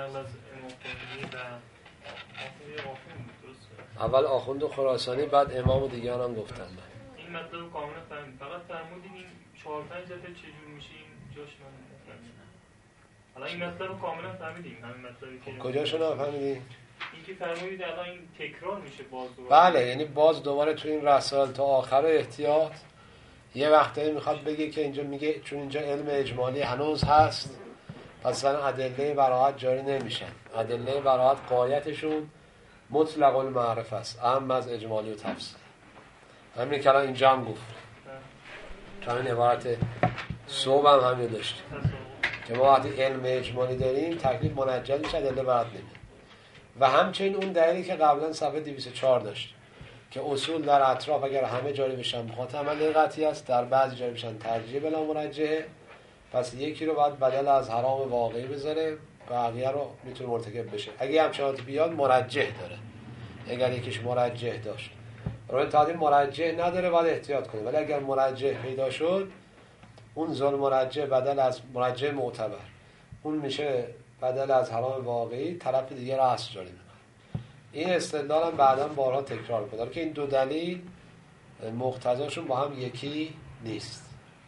نقل از امام خمینی و آخوند درسته؟ اول آخوند خراسانی بعد امام و دیگران هم گفتن. این مطلب کاملا فهمید، فقط فرمودین این 4-5 دفعه چجور میشه این جاش من نفهمیدم. حالا این مطلب کاملا فهمیدیم، همین مطلبی که کجاشو نفهمیدین؟ این که فرمودید الان این تکرار میشه باز دوباره. بله، یعنی باز دوباره تو این رسائل تا آخر احتیاط یه وقتایی میخواد بگه که اینجا میگه چون اینجا علم اجمالی هنوز هست پس ادله براءت جاری نمیشن. ادله براءت غایتشون مطلق المعرفه است، اهم از اجمالی و تفصیل. همین که الان اینجا هم گفت تو همین عبارت صوب هم همین داشتیم که ما وقتی علم اجمالی داریم تکلیف منجل میشه، ادله براءت نمیاد. و همچنین اون دلیلی که قبلا صفحه 204 داشت که اصول در اطراف اگر همه جاری بشن مخاطب عمل قطعی است، در بعضی جاری بشن ترجیح بلا مرجحه، پس یکی رو باید بدل از حرام واقعی بذاره، بقیه رو میتونه مرتکب بشه. اگه همچنان بیاد مرجح داره، اگر یکیش مرجح داشت راه تعدیل مرجح نداره باید احتیاط کنه، ولی اگر مرجح پیدا شد اون ظلم مرجح بدل از مرجح معتبر اون میشه بدل از حرام واقعی، طرف دیگه رو اصل جاری میکنه. این استدلال هم بعدا بارها تکرار کنه که این دو دلیل مقتضاشون با هم یکی نیست.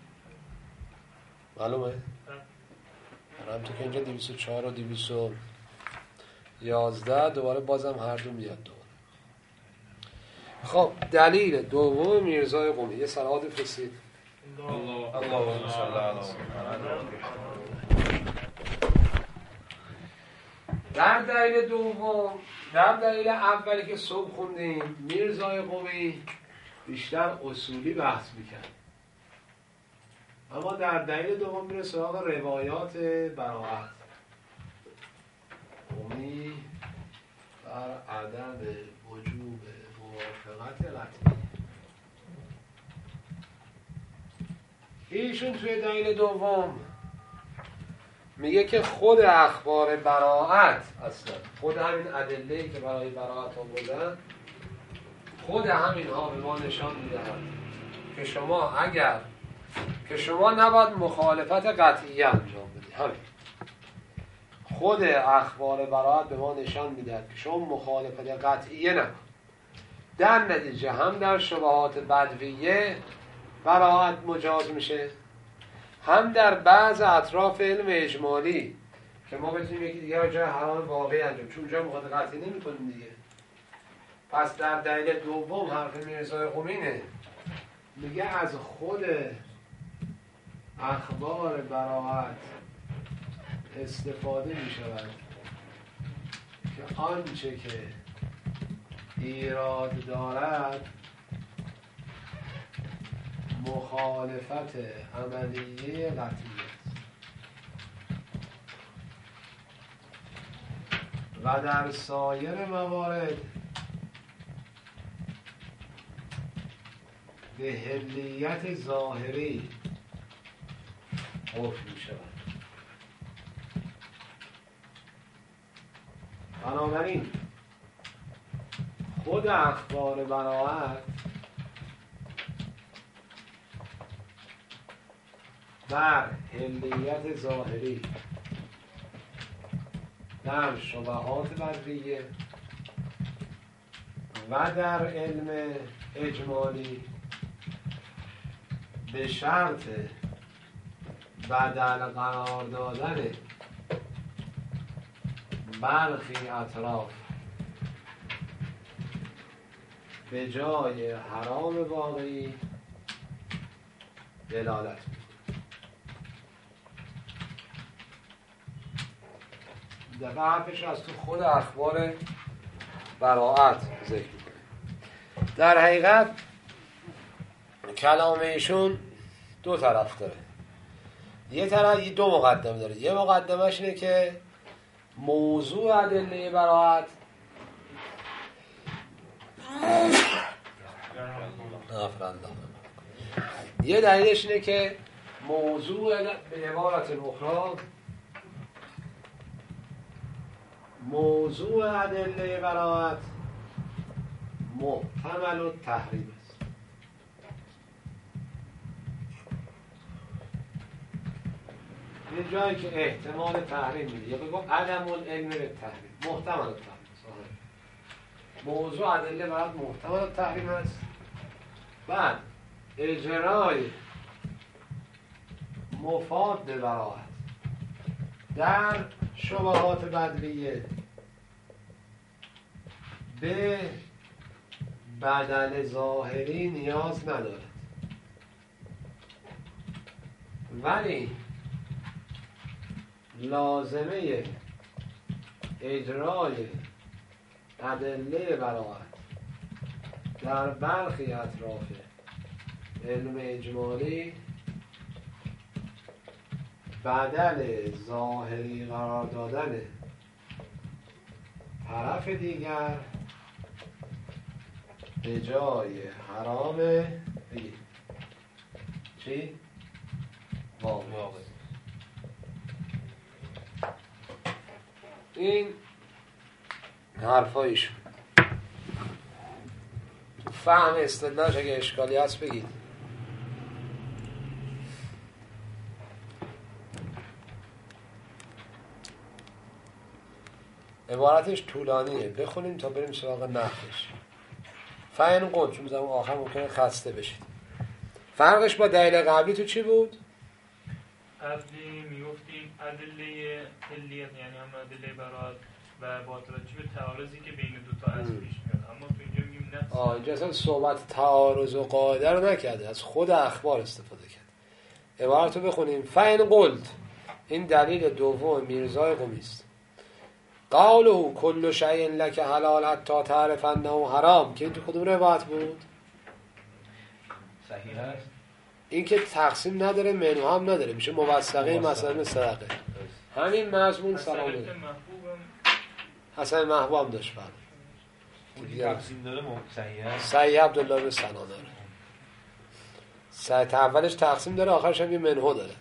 معلومه؟ همونطور که اینجا 204 و 211 دوباره بازم هر دو میاد دوباره. خب دلیل دوم میرزای قمی، یه صلوات بفرستید. اللهم صل علی محمد. در دلیل دوم، در دلیل اولی که صبح خوندیم میرزای قمی بیشتر اصولی بحث میکرد، اما در دلیل دوم میره سراغ روایات براءت. قمی بر عدم وجوب موافقت قطعی. ایشون توی دلیل دوم میگه که خود اخبار براءت، اصلا خود همین ادله‌ای که برای براءت آوردن، خود همین ها به ما نشان میدهد که شما نباید مخالفت قطعی انجام بدید. همین خود اخبار براءت به ما نشان میدهد که شما مخالفت قطعی نکنید. در نتیجه هم در شبهات بدویه براءت مجاز میشه، هم در بعض اطراف علم اجمالی که ما بتونیم یکی دیگه را جای حرام واقعی انجام، چون جای مخالفت قطعی نمی‌کنیم دیگه. پس در دلیل دوم حرف میرزای قمینه، میگه از خود اخبار براءت استفاده میشود که آنچه که ایراد دارد مخالفت عملیه قطعی است و در سایر موارد به حلیت ظاهری حکم می شود. بنابراین خود اخبار براءت در حلیت ظاهری در شبهات بدویه و در علم اجمالی به شرط بدل قرار دادن برخی اطراف به جای حرام واقعی دلالت می‌کنه. دقیقا حرفش از تو خود اخبار براءت ذکر می‌کنه. در حقیقت کلام ایشون دو طرف داره. یه طرف دو مقدمه داره. یه مقدمش اینه که موضوع ادله براءت یه دلیلش اینه که موضوع به عبارت اخرى موضوع ادله براءت محتمل التحریم است. یه جایی که احتمال تحریم میده یا بگو عدم العلم به تحریم، محتمل تحریم. موضوع ادله برات محتمل تحریم است. بعد اجرای مفاد براحت در شبهات بدویه به بدل ظاهری نیاز ندارد، ولی لازمه اجرای ادله براحت در برخی اطراف علم اجمالی بدل ظاهری قرار دادن طرف دیگر به جای حرام بگید چی؟ واقع. این حرفایشون تو فهم استدلالش اگه اشکالی هست بگید. عبارتش طولانیه، بخونیم تا بریم سراغ نقدش. فعن قول چون زمان آخر ممکنه خسته بشید. فرقش با دلیل قبلی تو چی بود؟ قبلی میگفتیم ادله علیت یعنی هم ادله برات و با توجه به تعارضی که بین دو تا اصل پیش میاد، اما تو اینجا میگیم نفس. اینجا اصلا صحبت تعارض و قاعده رو نکرده، از خود اخبار استفاده کرد. عبارت رو بخونیم. فعن قلت، این دلیل دوم میرزای قمی است. قوله کل شیء لک حلال حتی تعرف انه حرام، که این تو کدوم روایت بود؟ صحیح است. این که تقسیم نداره، منو هم نداره، میشه موثقه مثلا صدقه. همین مضمون سلامه. حسن محبوب هم داشت بعد. اون تقسیم داره صحیح است. صحیح عبدالله به سنا داره. صحیح اولش تقسیم داره، آخرش هم یه منو داره.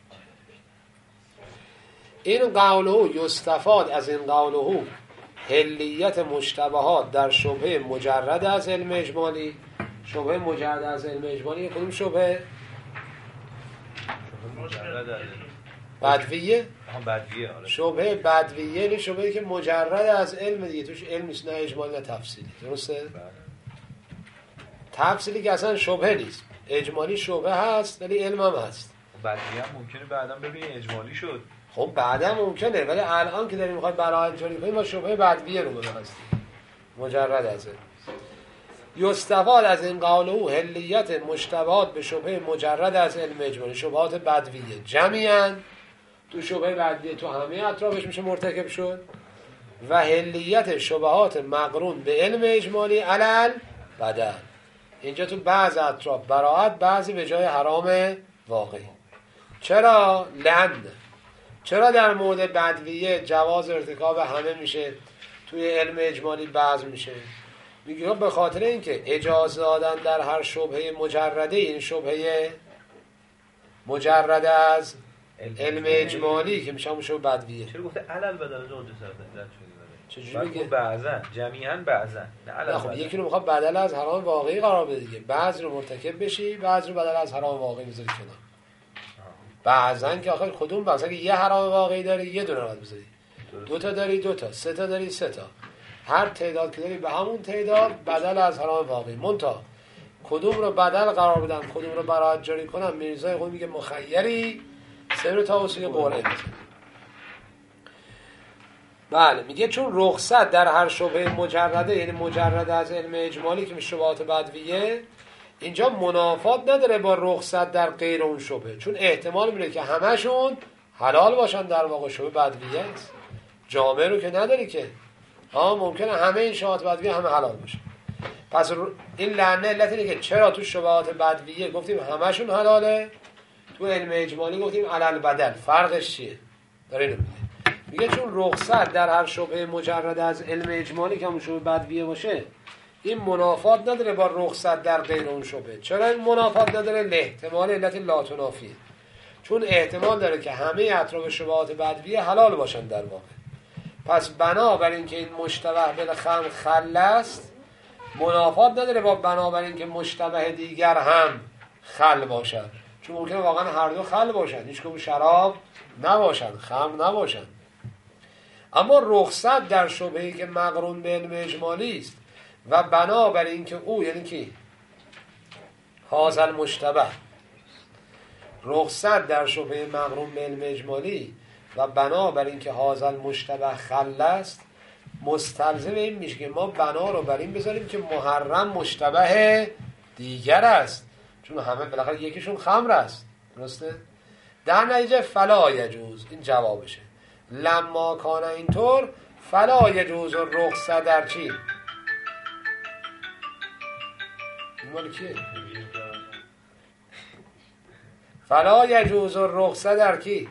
این قوله یستفاد از این قوله حلیت مشتبهات در شبهه مجرد از علم اجمالی. شبهه مجرد از علم اجمالی کدوم شبهه؟ بدویه؟ بدویه. آره. شبهه بدویه یعنی شبهه که مجرد از علم دیگه، توش علم نیست، نه اجمالی نه تفصیلی. درسته؟ تفصیلی که اصلا شبهه نیست، اجمالی شبهه هست ولی علم هم هست. بدویه هم ممکنه بعدا ببینی اجمالی شد. خب بعدا ممکنه، ولی الان که داریم میخوایم براحت جاری کنیم ما شبهه بدویه رو ببستیم مجرد از علم. یستفاد از این قوله حلیت مشتبهات به شبهه مجرد از علم اجمالی، شبهات بدویه جمعیاً تو شبهه بدویه تو همه اطرافش میشه مرتکب شد، و حلیت شبهات مقرون به علم اجمالی علل بدل، اینجا تو بعض اطراف براحت، بعضی به جای حرام واقعی. چرا؟ لند چرا در مورد بدویه جواز ارتکاب همه میشه، توی علم اجمالی بعض میشه؟ میگه به خاطر اینکه اجازه دادن در هر شبهه مجرده، این شبهه مجرد از علم اجمالی که میشه همون شبهه بدویه. چرا گفته علل بدل از اونجا رد شده؟ چجوری میگه؟ بعضا جمیعا بعضا نه علل. خب یکی رو میخواد بدل از حرام واقعی قرار بده دیگه، بعضی رو مرتکب بشی، بعضی رو بدل از حرام واقعی بذاری کنار. بعضن که آخر کدوم بعضن که یه حرام واقعی داری یه دونه باید بذاری، دو تا داری دو تا، سه تا داری سه تا، هر تعداد که داری به همون تعداد بدل از حرام واقعی. منتها کدوم رو بدل قرار بدن کدوم رو براحت جاری کنن، میرزای قومی میگه مخیری سر تا وسیله قرعه میزنه. بله میگه چون رخصت در هر شبهه مجرده، یعنی مجرد از علم اجمالی که میشه شبهات بدویه، اینجا منافات نداره با رخصت در غیر اون شبهه، چون احتمال میره که همشون حلال باشن، در واقع شبهه بدویه است. جامعه رو که نداری که ممکنه همه این شبهات بدویه همه حلال باشه. پس این لعنه علت اینه که چرا تو شبهات بدویه گفتیم همشون حلاله، تو علم اجمالی گفتیم علل بدل. فرقش چیه؟ داره اینو میگه چون رخصت در هر شبهه مجرد از علم اجمالی که همون شبهه بدویه باشه، این منافات نداره با رخصت در غیر اون شبهه. چرا این منافات نداره؟ لاحتمال علت لا تنافیه، چون احتمال داره که همه اطراف شبهات بدویه حلال باشن در واقع. پس بنابراین که این مشتبه بالخمر خل است، منافات نداره با بنابراین که مشتبه دیگر هم خل باشد. چون ممکنه واقعا هر دو خل باشن، هیچ کدوم شراب نباشن، خمر نباشن. اما رخصت در شبهه‌ای که مقرون به علم اجمالی است و بنابر اینکه او، یعنی کی؟ هذا المشتبه، رخصت در شبهه مقرون به علم اجمالی و بنابر اینکه هذا المشتبه خل است، مستلزم این میشه که ما بنا رو بر این بذاریم که محرم مشتبه دیگر است، چون همه بالاخره یکیشون خمر است. درسته؟ در نتیجه فلا یجوز، این جوابشه، لما کان اینطور فلا یجوز رخصت در چی؟ این مال کیه؟ فلا یجوز رخصت در کی؟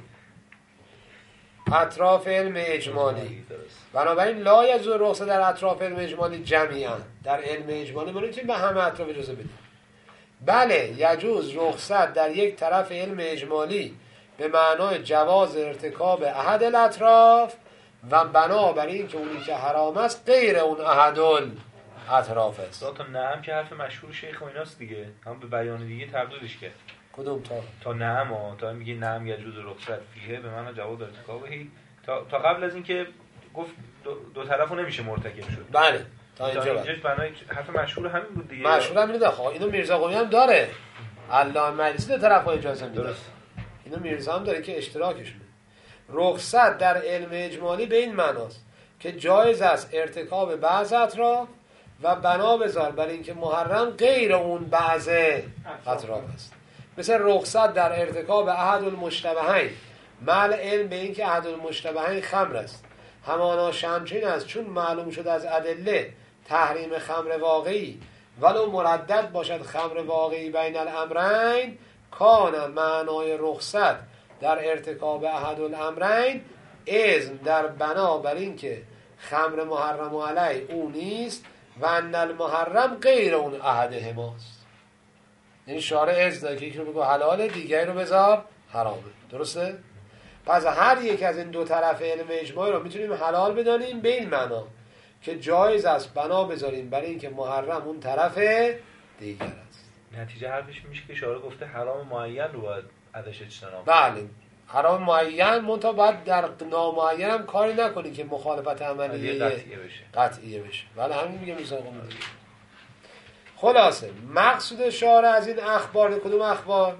اطراف علم اجمالی. بنابراین لا یجوز رخصت در اطراف علم اجمالی جمیعا. در علم اجمالی ما نمیتونیم به همه اطراف اجازه بدیم. بله یجوز رخصت در یک طرف علم اجمالی به معنای جواز ارتکاب احد الاطراف و بنابراین که اونی که حرام است غیر اون احد الاطراف است. تا نعم که حرف مشهور شیخ و ایناست دیگه، هم به بیان دیگه تردیدش کرد. کدوم تا نعم تا میگه نعم یجوز رخصت فیه به معنی جواز ارتکابهی، تا قبل از اینکه گفت دو طرفو نمیشه مرتکب شد. بله تا اینجا بنای حرف مشهور همین بود دیگه. مشهور همین ده. اینو میرزا قمی هم داره، علامه مجلسی دو طرفا اجازه میده. درست. اینو میرزا هم داره که اشتراکش میده. رخصت در علم اجمالی به این معناست که جایز است ارتکاب بعض اطراف و بنا بذار بر اینکه محرم غیر اون بعض اطراف است. مثل رخصت در ارتکاب احد المشتبهین مع علم به اینکه احد المشتبهین خمر است، همانا شمچین است چون معلوم شد از ادله تحریم خمر واقعی ولو مردد باشد خمر واقعی بین الامرین، کان معنای رخصت در ارتکاب احد الامرین اذن در بنا بر اینکه خمر محرم علی او نیست و ان المحرم غیر اون احدهماست. این شارع اذن که یکی رو بگو حلاله دیگری رو بذار حرامه. درسته؟ پس هر یک از این دو طرف علم اجماعی رو میتونیم حلال بدانیم به این معنا که جایز است بنا بذاریم برای اینکه محرم اون طرف دیگر است. نتیجه حرفش میشه که شارع گفته حرام معین رو باید ازش اجتناب. بله حرام معین، منتها باید در نامعین هم کاری نکنی که مخالفت عملیه قطعیه بشه. بله همین میگه میساقم دیگه. خلاصه مقصود شارع از این اخبار کدوم اخبار؟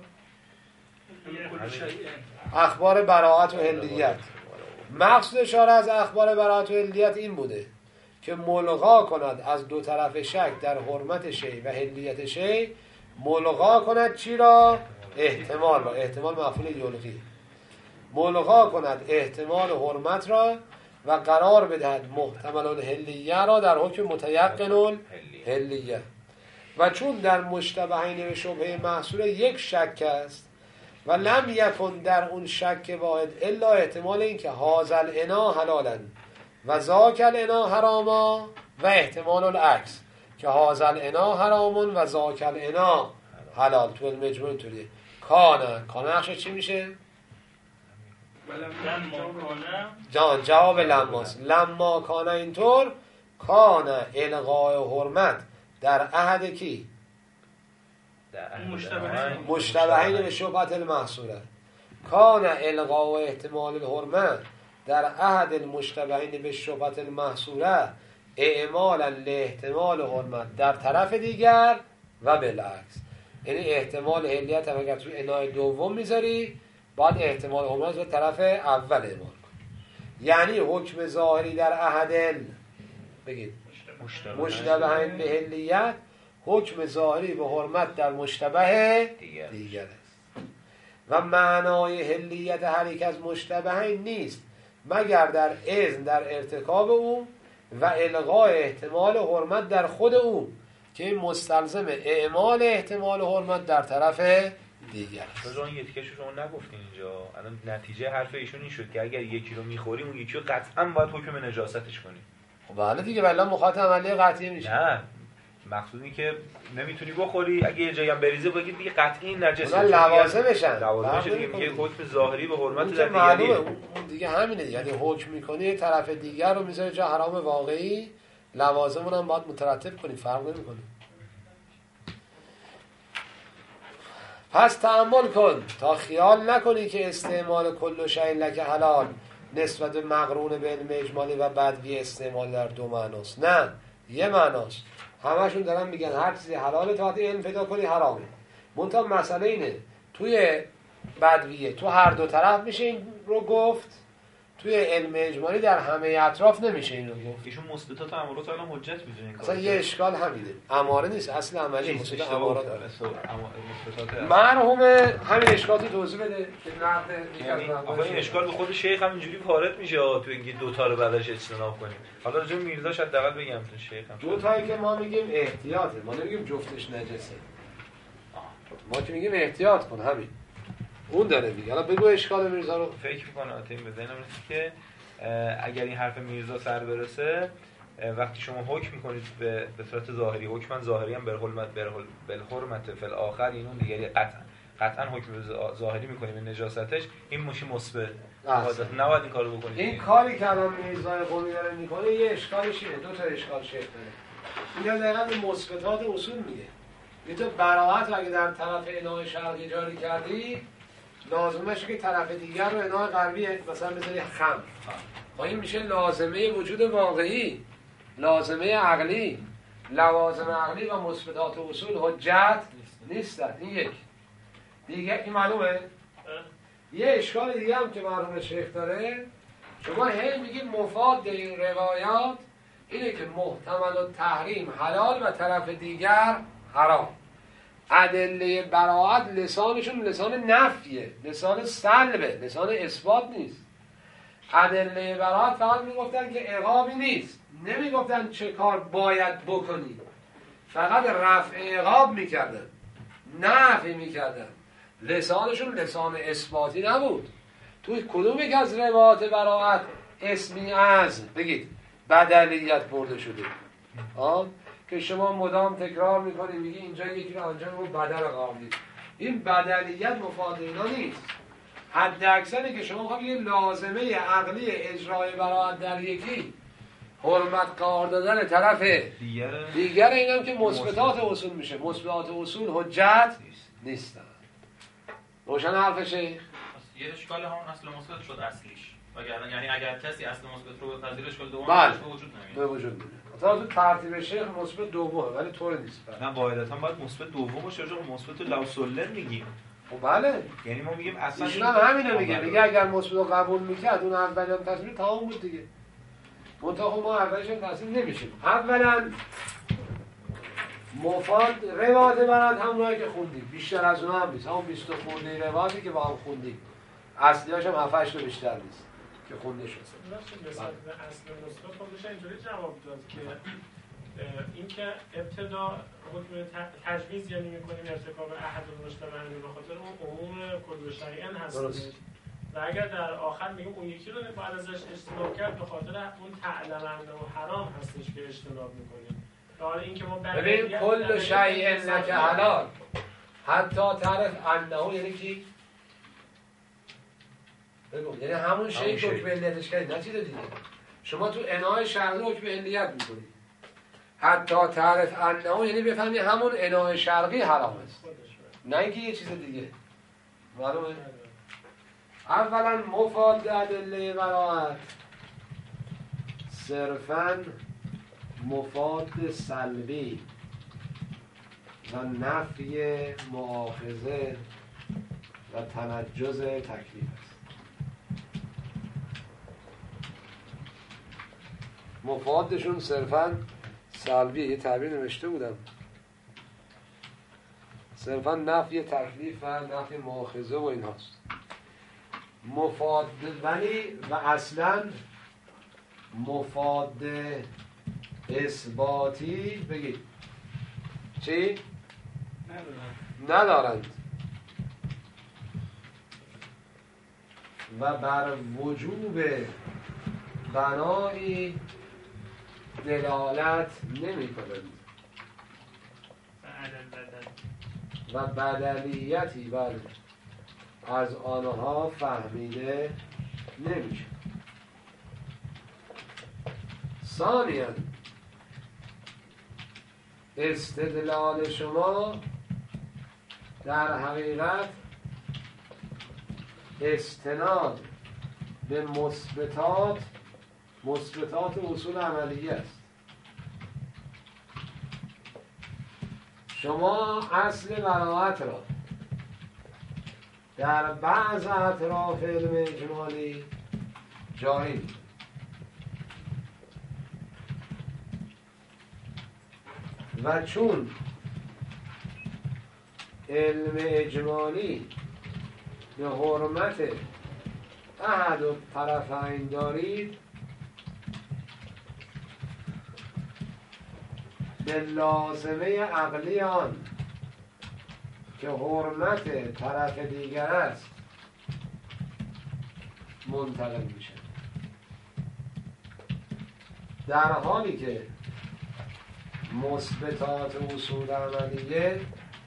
اخبار براءت و حلیت. مقصود شارع از اخبار براءت و حلیت این بوده که ملغا کند از دو طرف شک در حرمت شیء و حلیت شیء، ملغا کند چی را؟ احتمال را. احتمال مفعول یلغی. ملغا کند احتمال حرمت را و قرار بدهد محتمل الحلیه را در حکم متیقن الحلیه. و چون در مشتبهین و شبهه محصول یک شک است و لم یکن در اون شک واحد الا احتمال این که هذا الإنا حلالا و ذاک الإنا حراما و احتمال العکس که هذا الإنا حرامون و ذاک الإنا حلال. تو المجموع اینطوریه. کانه نقشه چی میشه؟ جواب لماست. لما کانه اینطور کانه الغای حرمت در عهد کی؟ مشتبهین به شبهت المحصوله. کان الغا و احتمال الحرمت در عهد المشتبهین به شبهت المحصوله اعمالا لاحتمال حرمت در طرف دیگر و بالعکس. یعنی احتمال حلیت هم اگر توی انای دوم میذاری باید احتمال حرمت رو طرف اول اعمال کن. یعنی حکم ظاهری در عهد بگید مشتبهین به حلیت، حکم ظاهری به حرمت در مشتبه دیگر است و معنای حلیت هر یک از مشتبهین نیست مگر در اذن در ارتکاب او و الغای احتمال حرمت در خود او که این مستلزم اعمال احتمال حرمت در طرف دیگر است. بذار این یکیش رو نگفتین اینجا. الان نتیجه حرف ایشون این شد که اگر یکی رو میخوریم اون یکی رو قطعا باید حکم نجاستش کنیم. خب بله دیگه، ولی مخاطب عملی قطعی میشه. نه مقصود این که نمیتونی بخوری، اگه یه جایی هم بریزه بگید دیگه قطعی نجسه. اون لوازمشن. لوازمش دیگه میگه حکم ظاهری به حرمت در دیگری. اون دیگه همینه دیگه. یعنی حکم میکنی طرف دیگر رو میذاره جا حرام واقعی، لوازمون هم باید مترتب کنی، فرق نمیکنه. پس تأمل کن تا خیال نکنی که استعمال کل شیء لک حلال نسبت مقرون به علم اجمالی و بدوی استعمال در دو معناست. نه، یه معناست. همشون دارن میگن هر چیزی حلاله تا وقتی علم پیدا کنی حرامه. منتها مسئله اینه توی بدویه تو هر دو طرف میشه این رو گفت، توی علم اجمالی در همه اطراف نمیشه این رو گفت. ایشون مثبتات و امارات الان حجت میدونه. اصلا یه اشکال همینه، اماره نیست، اصل عملی مثبت امارات داره. مثبتات مرحوم همین اشکال تو توضیح بده که نقد یعنی آقا این اشکال به خود شیخ هم اینجوری وارد میشه تو اینکه دو تا رو بعدش اجتناب کنیم. حالا راجع به میرزا شاید دقیق بگم تو شیخ هم دو تایی که ما میگیم احتیاطه، ما نمیگیم جفتش نجسه. ما که میگیم احتیاط کن، همین اون داره میگه. حالا بگو اشکال میرزا رو. فکر میکنم البته این به ذهنم رسید که اگر این حرف میرزا سر برسه، وقتی شما حکم میکنید به صورت ظاهری، حکم ظاهری هم بالحرمت فی الاخر، این اون دیگری قطعا حکم ظاهری میکنیم به نجاستش، این میشه مثبت. نباید این کارو بکنید. این کاری که الان میرزا قمی داره میکنه یه اشکالش اینه، دو تا اشکال شیخ داره. این دقیقاً به مثبتات اصول میگه. یه تو براءت اگه در طرف اناء شرقی جاری کردی، لازمشه که طرف دیگر رو اناء غربی مثلا بذاری خم. این میشه لازمه وجود واقعی، لازمه عقلی. لوازم عقلی و مثبتات اصول حجت نیستن. این یک. دیگه این معلومه؟ یه اشکال دیگه هم که مرحوم شیخ داره، شما هی میگید مفاد این روایات اینه که محتمل التحریم حلال و طرف دیگر حرام. ادله براءت لسانشون لسان نفیه، لسان سلبه، لسان اثبات نیست. ادله براءت فقط میگفتن که عقابی نیست، نمیگفتن چه کار باید بکنی، فقط رفع عقاب میکردن، نفی میکردن. لسانشون لسان اثباتی نبود. توی کدوم یک از روایات براءت اسمی از بگید بدلیت برده شده؟ که شما مدام تکرار میکنی، میگی اینجا یکی رو آنجا رو بدل قابلی. این بدلیت مفاد اینا نیست. حد اکثری که شما خواهی لازمه عقلی اجرای براءت در یکی حرمت قرار دادن طرف دیگر، اینم که مثبتات اصول میشه. مثبتات اصول حجت نیستن. روشن حرف شیخ؟ یه اشکال همون اصل مثبت شد اصلیش. یعنی اگر کسی اصل مثبت رو بپذیره اشکال دومش به وجود نمیاد. به وجود نمیاد. تو ترتیب شیخ مثبت دومه ولی طور نیست. نه قاعدتاً باید مثبت دوم باشه، چون مثبت لو سلم میگیم. خب بله. یعنی ما میگیم اصلا ایشون هم همینو میگه اگر مثبت رو قبول میکرد اون اولی هم تصمیم تمام بود دیگه. منتها ما اولش هم تصمیم نمیشیم. اولا مفاد روایت برات همونایی که خوندیم، بیشتر از اونها هم نیست. همون 20 خورده روایتی که با هم خوندیم. اصلیاش هم 7 8 بیشتر نیست که خونده شد. مثلا اصل مثبت خودش اینجوری جواب داد که اینکه ابتدا حکم تجویز یعنی می‌کنیم ارتکاب احد المجتمعین به خاطر اون امور کل شریعه هست. و اگر در آخر میگیم اون یکی رو بعد ازش اجتناب کرد به خاطر اون تعلم و حرام هستش که اجتناب می‌کنیم. حالا اینکه ما ببین کل شیء لک حلال حتی تعرف انه یعنی کی؟ بگو یعنی همون شیء که حکم علیتش کردی، نه چیز دیگه. شما تو اناء شرقی حکم علیت می‌کنی. حتی تعرف انه یعنی بفهمی همون اناء شرقی حرام است، نه اینکه یه چیز دیگه. معلومه؟ اولا مفاد ادله براءت صرفاً مفاد سلبی و نفی مؤاخذه و تنجز تکلیف است. مفادشون صرفاً سلبی، یه تعبیر نوشته بودم، صرفاً نفی تکلیف و نفی مؤاخذه و این هاست. مفاد ولی و اصلاً مفاد اثباتی بگید چی؟ ندارند و بر وجوب بنایی دلالت نمی کنند و بدلیتی بر از آنها فهمیده نمیشه. ثانیاً استدلال شما در حقیقت استناد به مثبتات اصول عملیه است. شما اصل براءت را در بعض اطراف علم اجمالی جاری می‌کنید و چون علم اجمالی به حرمت احد الطرفین دارید، به لازمه عقلی آن که حرمت طرف دیگر است منتقل میشه، در حالی که مثبتات اصول عملیه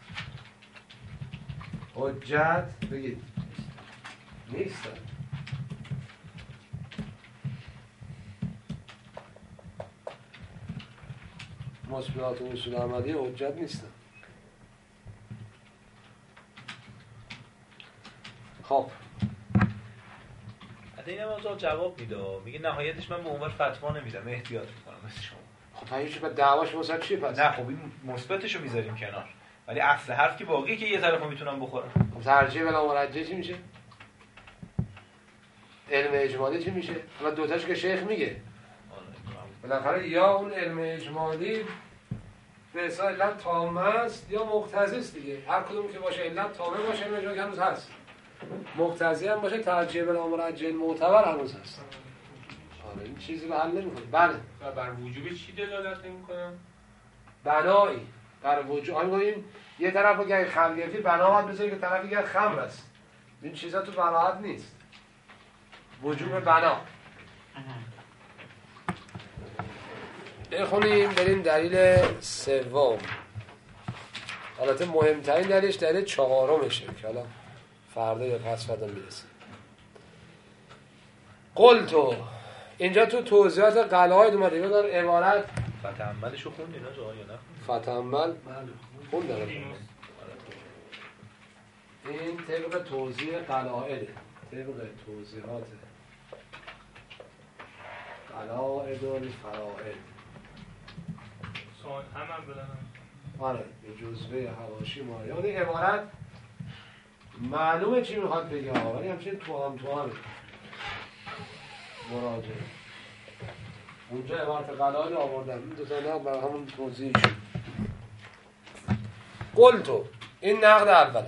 حجت بگید نیستن. مثبتات اصول عملیه حجت نیستن. خب این موضوع جواب میده، میگه نهایتش من به عنوان فتوا نمیدم، احتیاط میکنم مثل شما. خب هیچ به دعواش واسه چی پس؟ نه خب این مثبتشو میذاریم کنار، ولی اصل حرف که باقیه که یه طرفو میتونم بخورم. ترجیح بلا مرجح چی میشه؟ علم اجمالی چی میشه؟ حالا دوتاش که شیخ میگه بالاخره یا اون علم اجمالی به حساب علت تامه است یا مقتضی است دیگه. هر کدوم که باشه علت تامه باشه علم اجمالی هنوز هست، مقتضی هم باشه ترجیح بلا مرجح معتبر هنوز هست. آره این چیزی رو حل نمی‌کنه. بله و بر وجوب چی دلالت نمی‌کنه؟ بنایی بر وجوب. آن میگیم یه طرف اگه خمر گرفتی بنا باید بذاری که طرف دیگه خمر است. این چیزا تو براءت نیست. وجوب بنا. بخونیم بریم دلیل سوم. البته مهمترین دلیلش دلیل چهارمشه که حالا فردا یا پس فردا میرسیم. قلتو اینجا تو توضیحات قواعد اومده یه عبارت فتحملشو خوندی نه جا یا نه؟ فتحمل خوندم. این طبق توضیح قواعد، طبق توضیحات قواعد الفرائض. سوال هم بدن. آره به جزوه حواشی ما یعنی عبارت معلومه چی میخواد بگه ولی همچنین تو هم مراجعه. اونجا عبارت قواعد آوردم این دو تا نقد برای همون توضیح شد. قلتو این نقد اوله.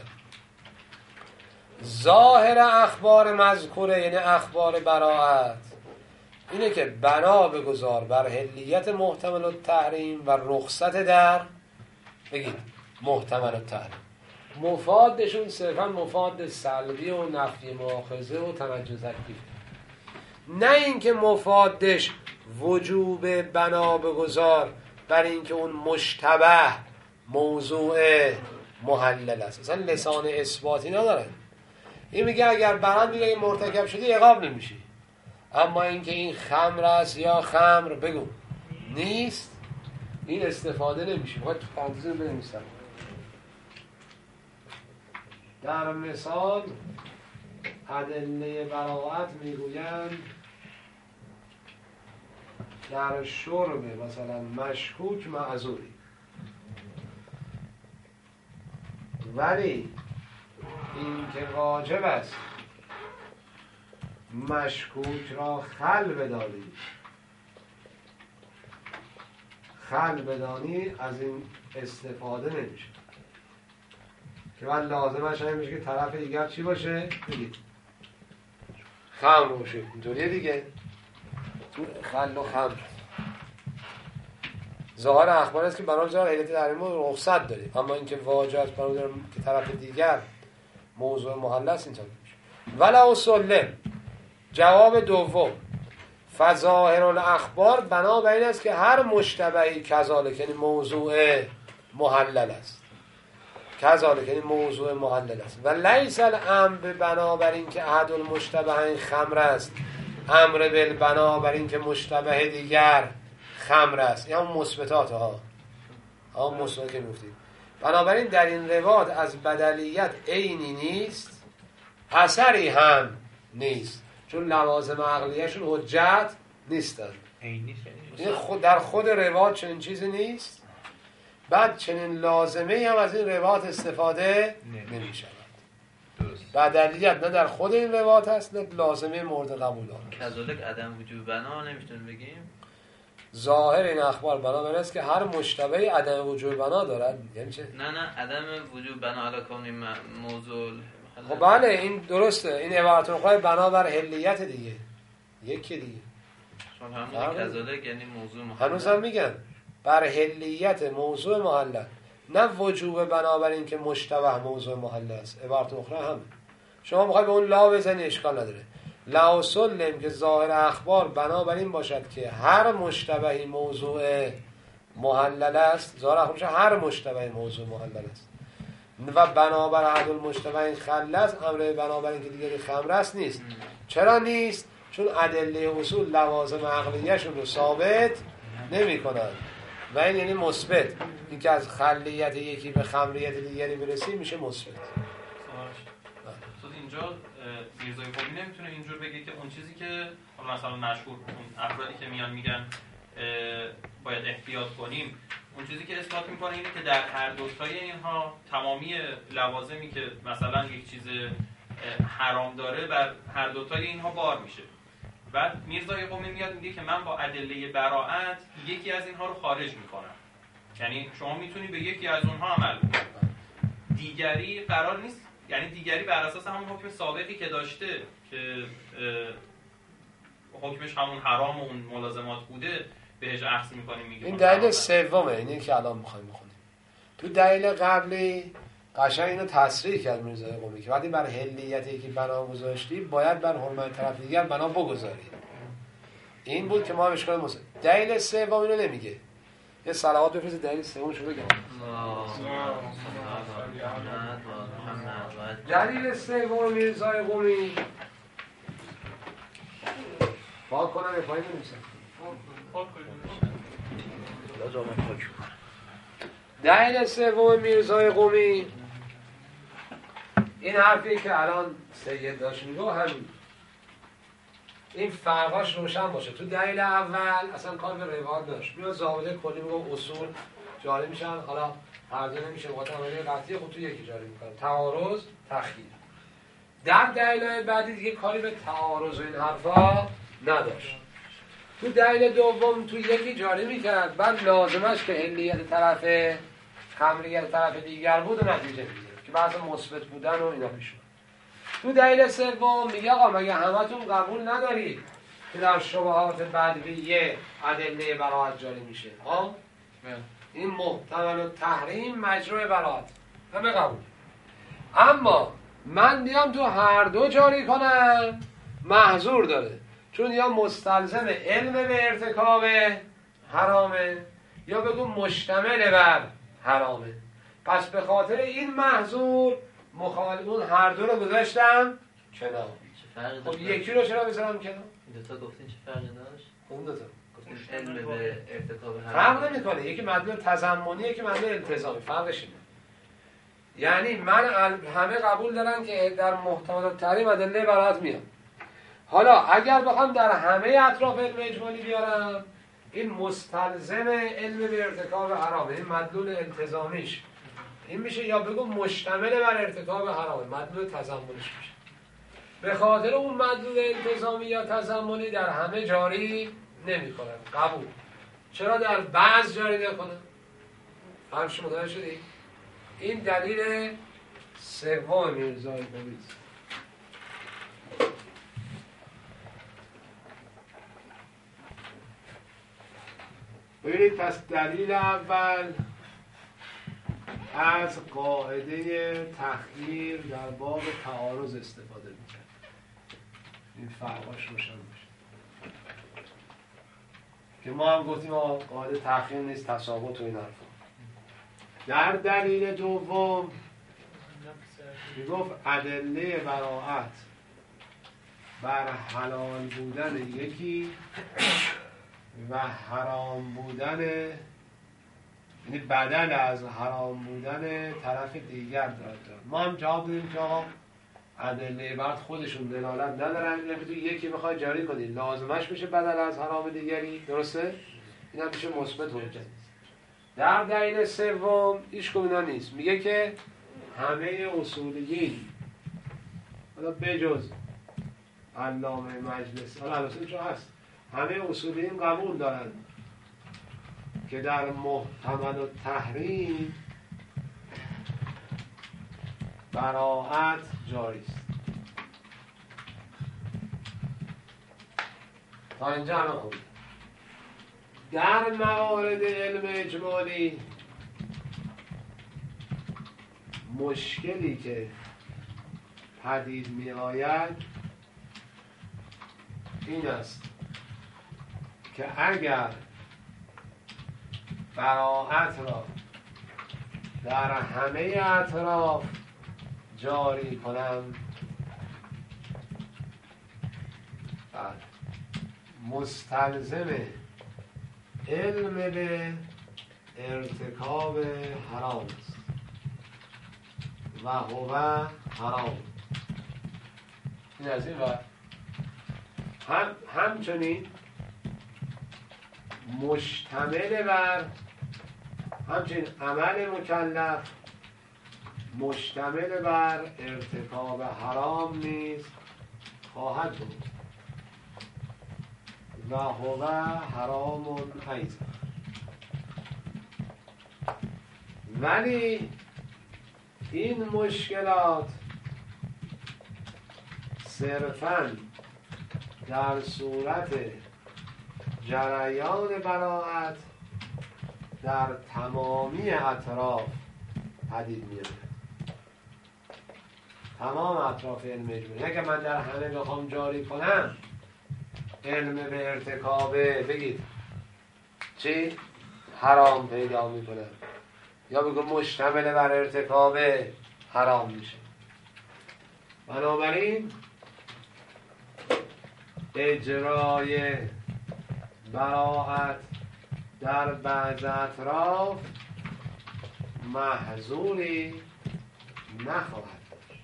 ظاهر اخبار مذکوره یعنی اخبار براءت اینه که بنا بگذار بر حلیت محتمل التحریم و رخصت در بگید محتمل التحریم. مفادشون صرفا مفاد سلبی و نفی مؤاخذه و تنجز تکلیف، نه اینکه مفادش وجوب بنا بگذار بر اینکه اون مشتبه موضوع محلل است. اصلا لسان اثباتی ندارن. این میگه اگر برند میگه اگه مرتکب شدی عقاب نمیشی، اما اینکه این خمر است یا خمر بگو نیست این استفاده نمیشه. باید تو پرانتز بنویسم. در مثال ادله براءت میگویند در شرب مثلا مشکوک معذوری، ولی این که واجب است مشکوک را خل بدانی از این استفاده نمیشه که من لازمش همین میشه که طرف دیگر چی باشه؟ بگید خمر باشه. اینطوریه دیگه تو خل و خمر ظاهر اخبار است که برای ظاهر حیلت تحریم رو رخصت داریم، اما اینکه واجب است برای که طرف دیگر موضوع محل است اینطور میشه. ولو سلم جواب دوم فظاهر الاخبار بنا بر این است که هر مشتبهی کذالک یعنی موضوع محلل است، کذالک یعنی موضوع محلل است و لیس الامر بنا بر این که احد المشتبهین خمر است، امر بالبنا بر این که مشتبه دیگر خمر است. یا مثبتات ها مثبت که گفتید بنابراین در این رواد از بدلیت عینی نیست، اثری هم نیست، چون لوازم عقلیه‌شون حجت نیستن. در خود رواد چنین چیزی نیست، بعد چنین لازمه هم از این رواد استفاده نمی شود. بدلیت نه در خود این رواد هست نه لازمه مورد قبول آن. کذالک عدم وجود بنا نمیتونیم بگیم. ظاهر این اخبار بنابر است که هر مشتبه عدم وجود بنا دارد. یعنی چه؟ نه عدم وجود بنا علی کون موضوع. خب بله این درسته، این عبارت اخرى بنابر حلیت دیگه، یکی دیگه. چون همون کذالک یعنی موضوع محلل. هنوزم میگن بر حلیت موضوع محلل، نه وجوب بنابر این که مشتبه موضوع محلل است. عبارت اخرى همه. شما میخوای به اون لا بزنی اشکال نداره. لا سلم که ظاهر اخبار بنابر این باشد که هر مشتبهی موضوع محلل است، ظاهر اخبار هر مشتبهی موضوع محلل است و بنابر عدل مشتبه این خل است، امر بنابر این که دیگری خمر است نیست. چرا نیست؟ چون ادله اصول لوازم عقلیه‌شون رو ثابت نمی کنند و این یعنی مثبت. این که از خلیت یکی به خمریت دیگری برسی میشه مثبت. اینجا میرزای قمی نمیتونه اینجور بگه که اون چیزی که مثلا مشهور اون افرادی که میان میگن باید احتیاط کنیم، اون چیزی که اثبات میکنه اینه که در هر دوتای اینها تمامی لوازمی که مثلا یک چیز حرام داره بر هر دوتای اینها بار میشه. بعد میرزای قمی میاد میگه که من با ادله براءت یکی از اینها رو خارج میکنم، یعنی شما میتونی به یکی از اونها عمل کنید، دیگری قرار نیست، یعنی دیگری بر اساس همون حکم سابقی که داشته که حکمش همون حرام و اون ملازمات بوده بهش اخذ میکنیم. میگه این دلیل سومه، اینی که الان میخوایم بخونیم. تو دلیل قبلی قشنگ اینو تصریح کرد میرزای قمی که وقتی بر حلیتی که بنا گذاشتی باید بر حرمت طرف دیگر بنا بگذاری. این بود که ما اشکال مصد. دلیل سوم اینو نمیگه. یه صلوات بفرست دلیل سوم شو بگم. دلیل سوم میرزای قمی پاک کنم به پایین بنویسم. دلیل سوم میرزای قمی این حرفی که الان سید داشت میگو همین، این فرقاش روشن باشه. تو دلیل اول اصلا کار به رواد داشت، میاد ضابطه کلی میگو اصول جاری میشن، حالا هر دو نمیشه وقت عملی قطعی خود تو یکی جاری میکنه، تعارض تخییر. در دلیل بعدی دیگه کاری به تعارض و این حرفا نداشت. تو دلیل دوم تو یکی جاری میکرد، بعد لازمش که حلیت طرف خمریت طرف دیگر بود و نتیجه میگیره که بحث مثبت بودن و اینا پیش اومد. تو دلیل سوم میگه آقا مگه همتون قبول ندارید که در شبهات بدویه ادله براءت جاری میشه؟ این محتمل و تحریم مجروع براءت همه قبول، اما من بیام تو هر دو جاری کنم محظور داره، چون یا مستلزم علم به ارتکاب حرامه یا بگو مشتمل بر حرامه. پس به خاطر این محظور مخالفون هر دو رو گذاشتم کنار. خب یکی رو چرا بذارم کنار؟ این دوتا گفتین چه فرقی داشت؟ اون دوتا گفتین علم به ارتکاب حرام فرق نمی‌کنه، یکی مدلول تضمنی یکی مدلول التزامی، فرقش اینه. یعنی من همه قبول دارن که در محتمل التحریم ادله براءت میاد. حالا اگر بخوام در همه اطراف علم اجمالی بیارم، این مستلزم علم به ارتکاب حرامه، این مدلول التزامیش این میشه، یا بگو مشتمل بر ارتکاب حرامه، مدلول تضمنیش میشه. به خاطر اون مدلول التزامی یا تضمنی در همه جاری نمی‌کنن، قبول. چرا در بعض جاری نکنن؟ همش متوجه شدی؟ این دلیل سوم میرزای قمی است. ببینید پس دلیل اول از قاعده تخییر در باب تعارض استفاده می‌کنه. این فرقاش روشن میشه که ما هم گفتیم قاعده تخییر نیست، تساوت و این حرفا. در دلیل دوم میگفت ادله براءت بر حلال بودن یکی و حرام بودن یعنی بدل از حرام بودن طرف دیگر دارد. ما هم جواب دادیم که آقا ادله عبارت خودشون دلالت ندارن، اینه که تو یکی بخوای جاری کنی لازمش میشه بدل از حرام دیگری، درسته؟ این هم میشه مثبت حجت. در دلیل سوم هیچ کدوم نیست، میگه که همه اصولیین حالا بجز علامه مجلس، حالا البته چون هست، همه اصولیین قبول دارن که در محتمل و تحریم براءت جاری است. تا اینجا همه خوب. در موارد علم اجمالی مشکلی که پدید می آید این است که اگر براءت را در همه اطراف جاری کنم، مستلزم علم به ارتکاب حرام است و هو حرام. این از این و همچنین مشتمل بر همچنین عمل مکلف مشتمل بر ارتکاب حرام نیز خواهد بود و هو حرام ایضا. ولی این مشکلات صرفاً در صورت جریان براءت در تمامی اطراف پدید میاد. تمام اطراف علم اجمالی. اگه من در همه بخوام جاری کنم علم به ارتکاب بگید چی؟ حرام پیدا میکنم، یا بگو مشتمل بر ارتکاب حرام میشه. بنابراین اجرای براءت در بعض اطراف محظوری نخواهد داشت.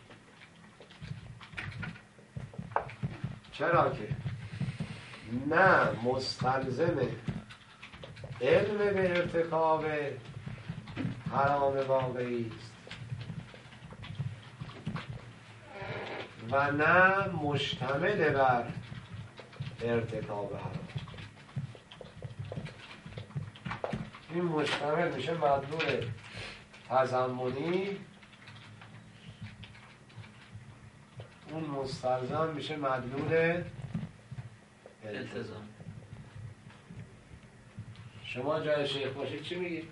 چرا که نه مستلزم علم به ارتکاب حرام واقعی است و نه مشتمل بر ارتکاب حرام. این مشتمل میشه مدلول تضمنی، اون مستلزم میشه مدلول التزام. شما جای شیخ باشید چی میگید؟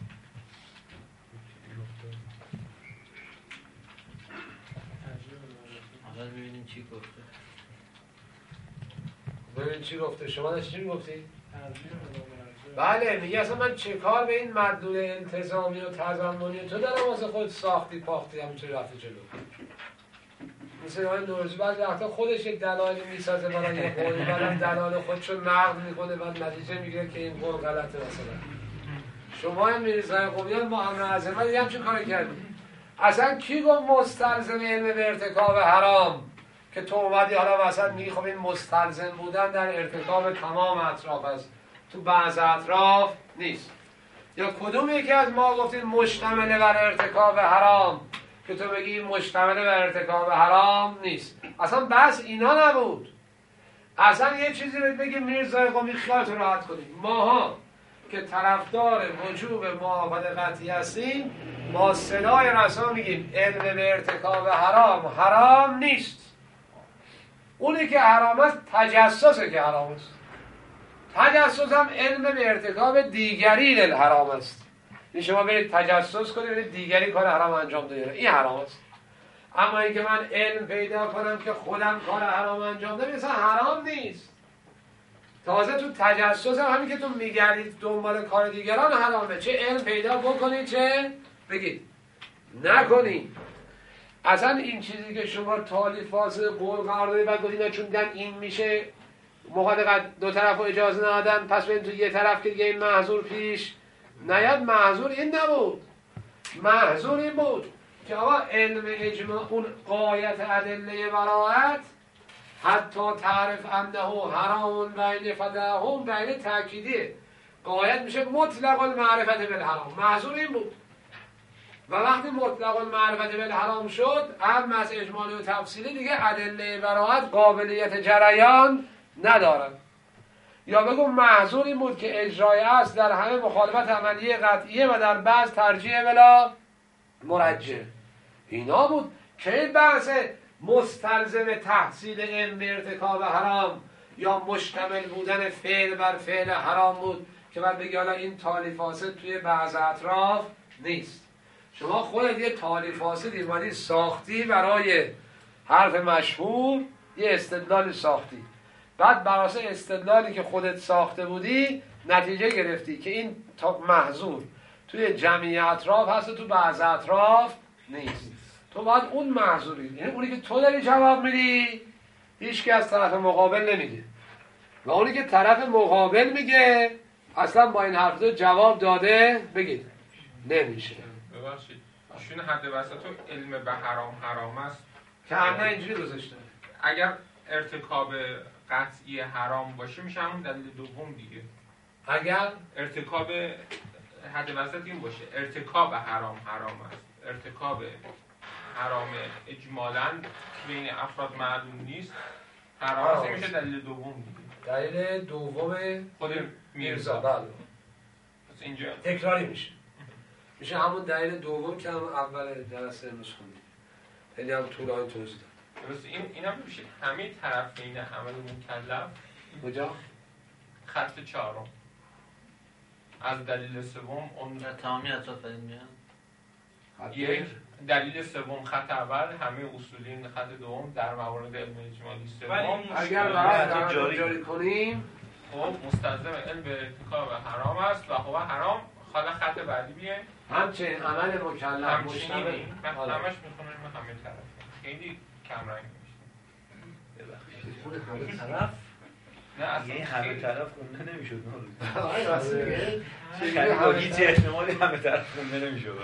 حالا ببینیم چی گفته. ببین چی گفته. شما داشت چی میگفتی؟ بله میگه اصلا من چه کار به این مدلول التزامی و تضمنی تو دارم واسه خود ساختی پاختی همینطوری رفته جلو. مثل آقای نوروزی بعضی وقتا خودش یک دلایلی میسازه برای یه قولی، بعدم دلایل خودشو نقد میکنه و نتیجه میگیره که این قول غلطه. مثلا شما هم میرزای قومیان با امر عظمت دیگه همچین کاری کردیم. اصلا کی گفت مستلزم علم به ارتکاب حرام که تو اومدی حالا وسط میگی خب این مستلزم بودن در ارتکاب تمام اطراف است، تو بعض اطراف نیست. یا کدوم یکی از ما گفتیم مشتمل بر ارتکاب حرام که تو بگی مشتمل بر ارتکاب حرام نیست؟ اصلا بس اینا نبود. اصلا یه چیزی رو بگیم میرزای قومی خیالتون راحت کنید. ماها که طرفدار وجوب معاهده قطعی هستیم با صدای رسا میگیم علم به ارتکاب حرام حرام نیست. اونی که حرام است تجسسه که حرام است. تجسس هم علم به ارتکاب دیگری حرام است. این شما برید تجسس کنید برید دیگری کار حرام انجام داره، این حرام است. اما اینکه من علم پیدا کنم که خودم کار حرام انجام دادم مثلا حرام نیست. تازه تو تجسس هم همین که تو میگردید دنبال کار دیگران حرامه. چه علم پیدا بکنید چه بگید نکنید. اصلا این چیزی که شما تالیف فاصله قول قرار دارید و گفتید چون دیدن این میشه موقع دو طرف رو اجازه ندادن پس بریم تو یه طرف که دیگه این محظور پیش نیاد محظور این نبود، محظور این بود که آقا علم اجماع اون قایت ادله براءت حتی تعرف انه حرام بین فداهم بین تأکیدیه، قایت میشه مطلق المعرفت بالحرام، محظور این بود. و وقتی مطلق المعرفت بالحرام شد اما از اجمالی و تفصیلی دیگه ادله براءت قابلیت جریان ندارن. یا بگو محظور این بود که اجرای است در همه مخالفت عملی قطعیه و در بعض ترجیح بلا مرجح. اینا بود که این بحث مستلزم تحصیل علم به ارتکاب حرام یا مشتمل بودن فعل بر فعل حرام بود که بعد بگی حالا این تالی فاسد توی بعض اطراف نیست. شما خودت یه تالی فاسدی اومدی ساختی برای حرف مشهور، یه استدلال ساختی، بعد بر اساس استدلالی که خودت ساخته بودی نتیجه گرفتی که این محظور توی جمعی اطراف هست و تو بعض اطراف نیست. تو باید اون محظوری، یعنی اونی که تو داری جواب میدی هیچ که از طرف مقابل نمیده و اونی که طرف مقابل میگه اصلا با این حرف جواب داده بگید نمیشه. ببخشید ایشون حد وسط تو علم به حرام است که همه اینجوری گذاشته. اگر ارتکاب قطعی حرام باشه میشه همون دلیل دوم دیگه. اگر ارتکاب حد وسط این باشه ارتکاب حرام است، ارتکاب حرام اجمالاً بین افراد معلوم نیست، حرام است میشه دلیل دوم دیگه. دلیل دوم خود میرزا. بله. پس اینجا تکراری میشه همون دلیل دوم که هم اول جلسه امروز خوندیم. خیلی هم طولانی توضیح داد. درست این هم میشه همه طرفین عمل مکلف کجا؟ خط چهارم از دلیل سوم اون تمامی اطراف اینجا یک دلیل سوم خط اول، همه اصولین خط دوم در موارد علم اجمالی سوم. اگر راحت جاری کنیم خب مستلزم علم به ارتکاب حرام است و هو حرام. حالا خط بعدی بیه همچنین عمل مکلف همچنین من همش میخونم همه طرف خیلی کم رنگ همه طرف نه اصلا یه همه طرف خونده نمیشد. آره راست میگه. هیچ احتمالی همه طرف خونده نمیشد.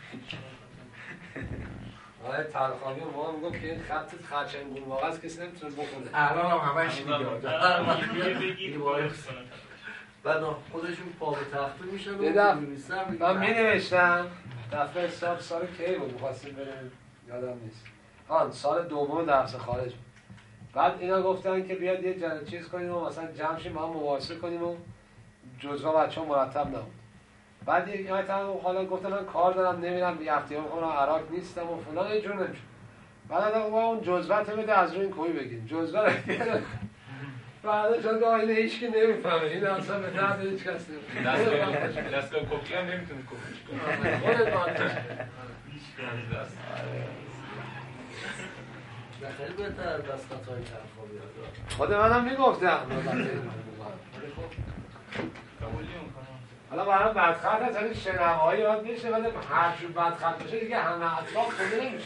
آره تلخانی ما میگم که این خط چنگون واقعا است کسی نمیتونه بخونه. الان هم همش بگید بعد خودشون پا به تخته میشن دیدم. و می‌نویسن. من می-نوشتم دفعه سال کی بود می‌خواستیم بریم یادم نیست. سال دوم درس خارج بود. بعد اینا گفتن که بیاد یه چیز کنیم و مثلا جمع شیم با هم مباحثه کنیم و جزوه بچه‌ها مرتب نبود. بعد یه حالا گفتن من کار دارم نمیرم بی اختیار کنم عراق نیستم و فلان یه جور نمیشه. بعد اون جزوه تو بده از روی این کوی بگیم. جزوه رو بعد چون آینه هیچ کی نمیفهمه این اصلا به درد هیچ کس نمیخوره. دستگاه کپی هم نمیتونه کپی کنه. خودت باید خیلی بهتر از دستگاه‌های طرفا بیاد. خود منم میگفتم. حالا برای بدخط هست این شنوایی یاد میشه ولی هر جور بدخط باشه دیگه همه اطلاق خونده نمیشه.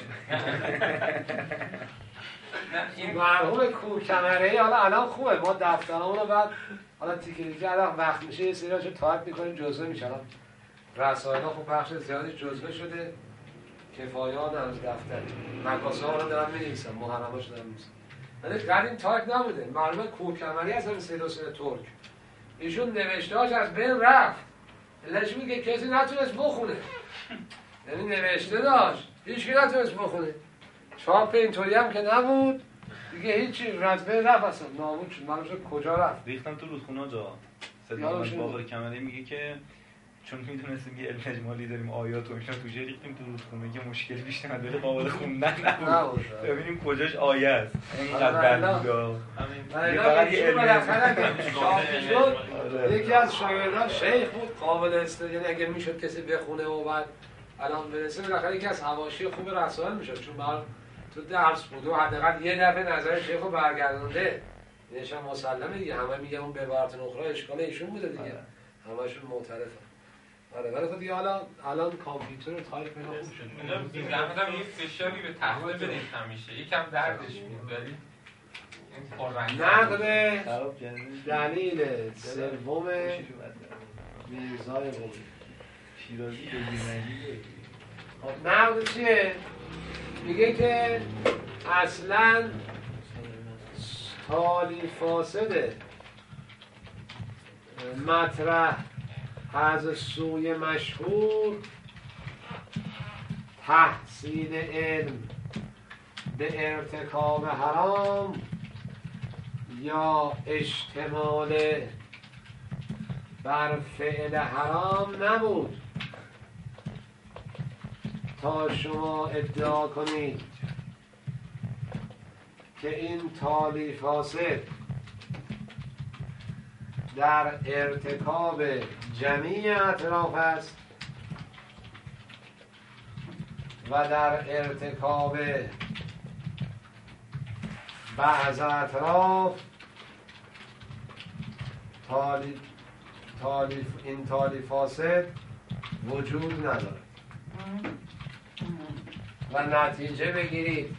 این مرحوم کوکمره‌ای حالا الان خوبه ما دفترامون رو بعد حالا تیکه دیگه الان وقت میشه یه سریاشو تایپ میکنیم جزوه میشه. الان رسائل‌ها خب بخش زیادی جزوه شده کفایان از دفتر مکاسب‌ها رو دارن می‌نویسن محرماشو دارن می‌نویسن ولی قدیم تایپ نبوده. مرحوم کوکمری از همین سید ترک ایشون نوشته‌هاش از بین رفت علتش میگه کسی نتونست بخونه یعنی نوشته داشت هیچکی نتونست بخونه چاپ اینطوری هم که نبود دیگه هیچی رتبه رفت اصلا نابود شد. معلوم شد کجا رفت. ریختم تو رودخونه جا صدیقاش باقر کمری میگه که چون میدونستیم یه علم اجمالی داریم آیات و اینا توشه ریختیم تو رودخونه که مشکل بیش نداره قابل خوندن نبود. ببینیم کجاش آیه است اینقدر بلودا فقط یه علم یکی از شاگردان شیخ بود قابل استدلال اگه میشد کسی بخونه و بعد الان برسه بالاخره یکی از حواشی خوب رسائل میشد چون بر تو درس بود و حداقل یه دفعه نظر شیخ رو برگردونده نشان مسلمه دیگه. همه میگن اون به عبارت اخرى اشکال ایشون بوده دیگه همشون معترفن. آره ولی خب دیگه الان کامپیوتر رو تایپ اینا خوب شد. اینا زحمتم یه فشاری به تخته بدید همیشه یکم دردش میاد ولی این پررنگ نقد دلیل سوم میرزای قمی شیرازی بگیر نقد چیه؟ میگه که اصلا تالی فاسده مطرح از سوی مشهور تحصیل علم به ارتکاب حرام یا اشتمال بر فعل حرام نبود تا شما ادعا کنید که این تالی فاسد در ارتکاب جمیع اطراف است و در ارتکاب بعض اطراف این تالی فاسد وجود نداره و نتیجه بگیرید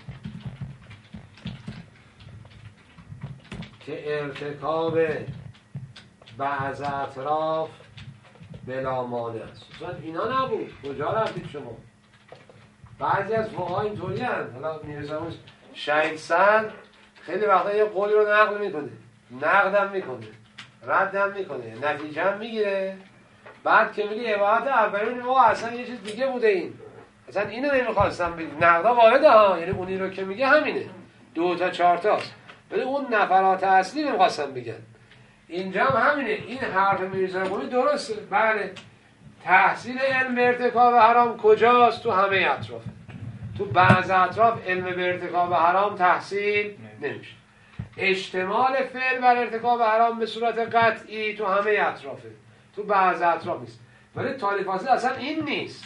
که ارتکاب بعض اطراف بلا مانع است. اینا نبود، کجا رفتید شما؟ بعضی از فقها اینطوری هستند. حالا میرزا شهید سر خیلی وقتا یه قولی رو نقل میکنه، نقدم میکنه، ردم میکنه، نتیجه هم میگیره، بعد که میگه عبارت اولین ما اصلا یه چیز دیگه بوده، این اصلا اینو نمیخواستم بگم. نقدا وارده ها، یعنی اونی رو که میگه همینه، 2 تا 4 تاست، ولی اون نفرات اصلی نمیخواستم بگن. اینجا هم همینه. این حرف میرزا قومی درسته، بله. تحصیل علم به ارتکاب حرام کجاست؟ تو همه اطرافه. تو بعض اطراف علم به ارتکاب حرام تحصیل نمیشه. اشتمال فعل بر ارتکاب حرام به صورت قطعی تو همه اطرافه، تو بعض اطراف نیست. ولی تالی فاسد اصلا این نیست.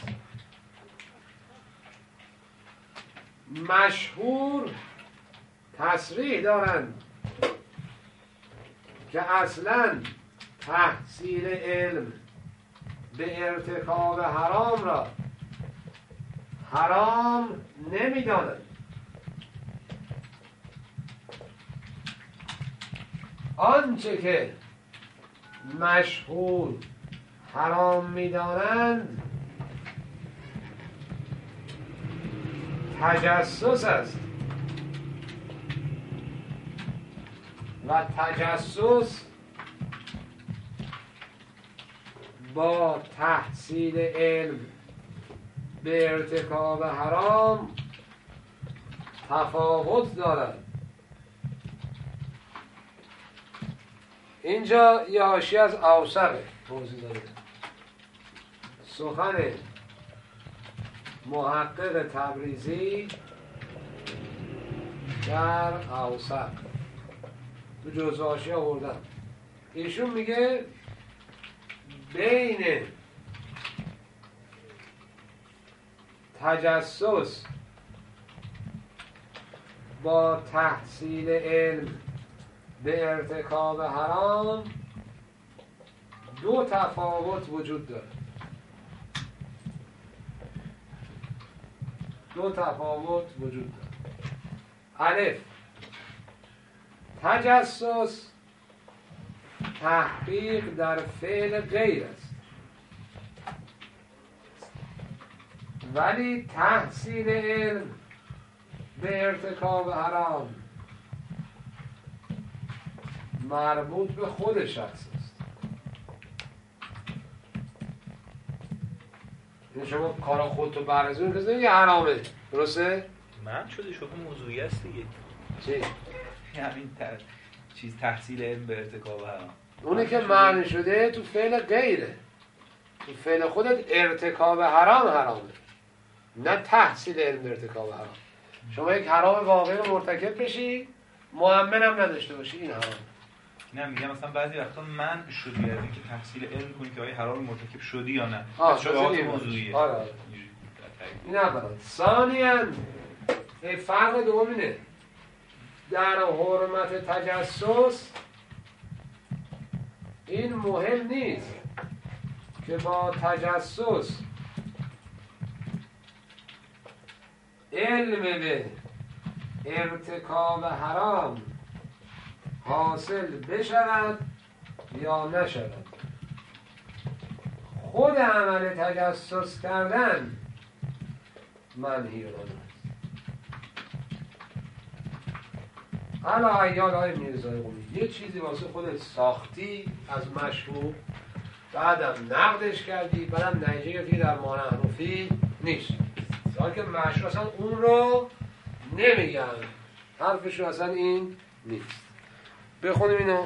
مشهور تصریح دارند که اصلا تحصیل علم به ارتکاب حرام را حرام نمی‌دانند. آنچه که مشهور حرام می‌دانند تجسس است و تجسس با تحصیل علم به ارتکاب حرام تفاوت دارد. اینجا یه حاشیه از اوسق توضیح داده. سخن محقق تبریزی در اوسق تو جزء حاشیه آوردم. ایشون میگه بین تجسس با تحصیل علم به ارتکاب حرام 2 تفاوت وجود داره. 2 تفاوت وجود داره. الف، تجسس تحقیق در فعل غیر است، ولی تحصیل علم به ارتکاب حرام مربوط به خود شخص است. این شما کارا خودتو برزون کسی یه حرامه، درسته؟ من شده شبه موضوعی است دیگه. چی؟ همین چیز تحصیل علم به ارتکاب حرام، اونی که معنی شده تو فعل غیره. تو فعل خودت ارتکاب حرامه، نه تحصیل علم به ارتکاب حرام. شما یک حرام واقعی رو مرتکب بشی، مؤمن هم نداشته باشی، این حرام. نه میگم مثلا بعضی وقتا من شدی از اینکه تحصیل علم کنی که آیا حرام مرتکب شدی یا نه. شبهات موضوعیه. آره. این اولا. ثانیاً فرق دوم اینه، در حرمت تجسس این مهم نیست که با تجسس علم به ارتکاب حرام حاصل بشود یا نشود. خود عمل تجسس کردن منهی عنه. حالا ایال های میرزای قمی یه چیزی واسه خودت ساختی از مشروع، بعدم نقدش کردی، بعدم نتیجه گرفتی در مانحنفی نیست. حالا که مشروع اصلا اون رو نمیگن، حرفشون اصلا این نیست. بخونیم اینو.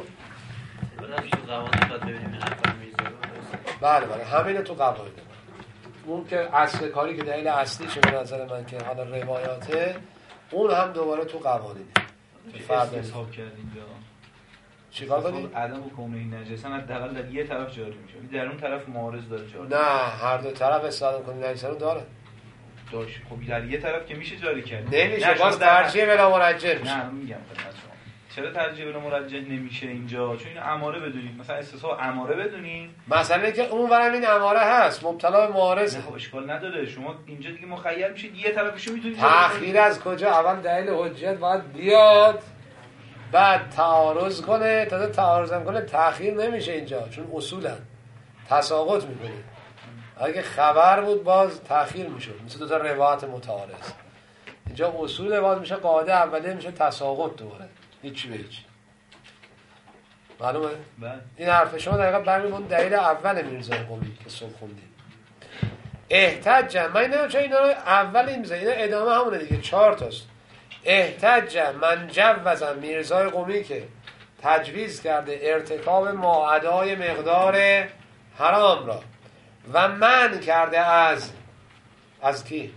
بله همینه تو قواعد. اون که اصل کاری که دلیل اصلیشه به نظر من که حالا روایاته، اون هم دوباره تو قوانینه. حساب کرد اینجا چیکار کنی؟ عدم و کونه این نجسن حداقل در یه طرف جاری میشه، در اون طرف معارض داره جاری. نه، هر دو طرف استفاده کنی نجسن رو داره. داش خب در یه طرف که میشه جاری کرد. نمیشه، باز ترجیح بلا مرجح میشه. نه میگم خدمت شما چرا ترجیح بلا مرجح نمیشه اینجا؟ چون این اماره بدونید، مثلا استصحاب اماره بدونید، مثلا که اون ورم این اماره هست مبتلا به معارضه. خب اشکال نداره، شما اینجا دیگه مخیر میشید یه طرفشو میتونید. تأخیر از کجا؟ اول دلیل حجت باید بیاد، بعد تعارض کنه، تا تعارض کنه تأخیر نمیشه اینجا، چون اصولا تساقط میکنه. اگه خبر بود باز تأخیر میشد، مثل دو تا روایت متعارض. اینجا اصول باز میشه قاعده اولیه میشه تساقط دوباره، هیچی به هیچ. معلومه؟ این حرف شما دقیقا برمیمون دلیل اول میرزای قمی که صبح خوندیم. احتج من نمیدونم چون اینا رو اول این میزه، اینا ادامه همونه دیگه، 4 تاست. احتج من جوزم میرزای قمی که تجویز کرده ارتکاب ماعدای مقدار حرام را و من کرده از کی؟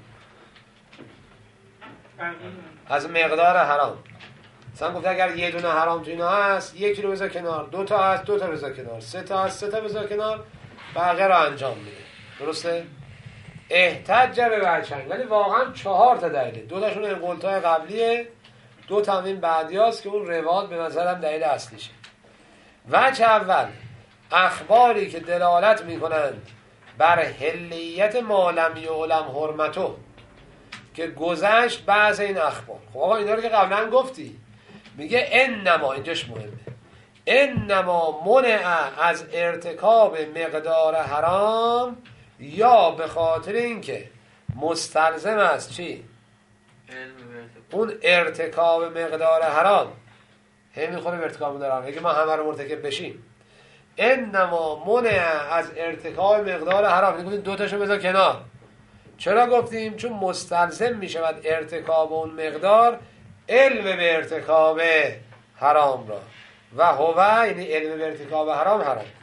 از مقدار حرام. مثلا گفته اگر یه دونه حرام تو اینا هست، 1 رو بذار کنار، 2 تا هست 2 تا بذار کنار، 3 تا هست 3 تا بذار کنار، بقیه رو انجام میده. درسته؟ احتج به بچنگ، ولی واقعا 4 تا دلیله. 2 تاشون این قولتای قبلیه، 2 تا این بعدیاست که اون روایت به نظرم دلیل اصلیشه. وجه اول اخباری که دلالت میکنند بر حلیت ما لم یعلم حرمته، که گذشت بعض این اخبار. خب آقا اینا رو که قبلا گفتی، میگه انما، اینجاش مهمه، انما منع از ارتکاب مقدار حرام یا به خاطر اینکه مستلزم است چی؟ اون ارتکاب مقدار حرام هی میخوره به ارتکاب مقدار حرام، اگه ما همه رو مرتکب بشیم. انما منع از ارتکاب مقدار حرام، یعنی گفتیم 2 تاشو بذار کنار. چرا گفتیم؟ چون مستلزم میشود ارتکاب اون مقدار علم به ارتکاب حرام را، و هو یعنی علم به ارتکاب حرام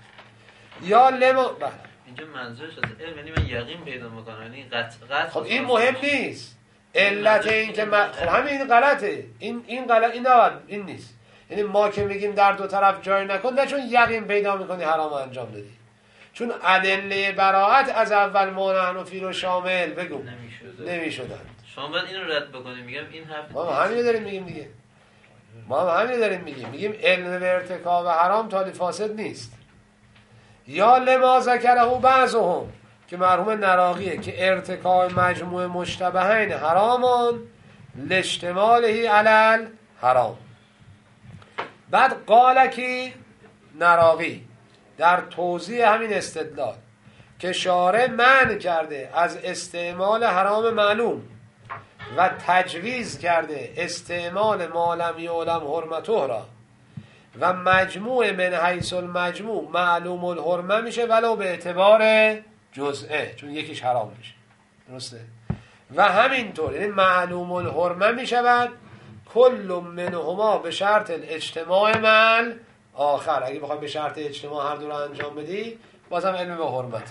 یا لما. اینجا منظورش از علم یعنی من یقین پیدا میکنم، یعنی قطع. خب این مهم نیست. علت این که خب همین غلطه، این غلط، این نیست. یعنی ما که میگیم در 2 طرف جاری نکن، نه چون یقین پیدا میکنی حرام انجام دادی، چون ادله براءت از اول مانحنفی رو شامل بگو نمیشدن. شما باید این رو رد بکنیم. میگم این حرف ما همین داریم میگیم دیگه، میگیم علم به ارتکاب حرام تالی فاسد نیست. یا لما ذکره بعضهم که مرحوم نراقیه که ارتکاب مجموع مشتبهین حرامان لاشتماله علی حرام. بعد قالکی نراقی در توضیح همین استدلال که شارع منع کرده از استعمال حرام معلوم و تجویز کرده استعمال ما لم یعلم حرمته را، و مجموع من حیث المجموع معلوم الحرمه میشه ولو به اعتبار جزئه، چون یکیش حرام میشه. درسته؟ و همینطور یعنی معلوم الحرمه میشود کل منهما به شرط الاجتماع مع آخر. اگه بخوای به شرط اجتماع هر دو رو انجام بدی بازم علم به حرمته.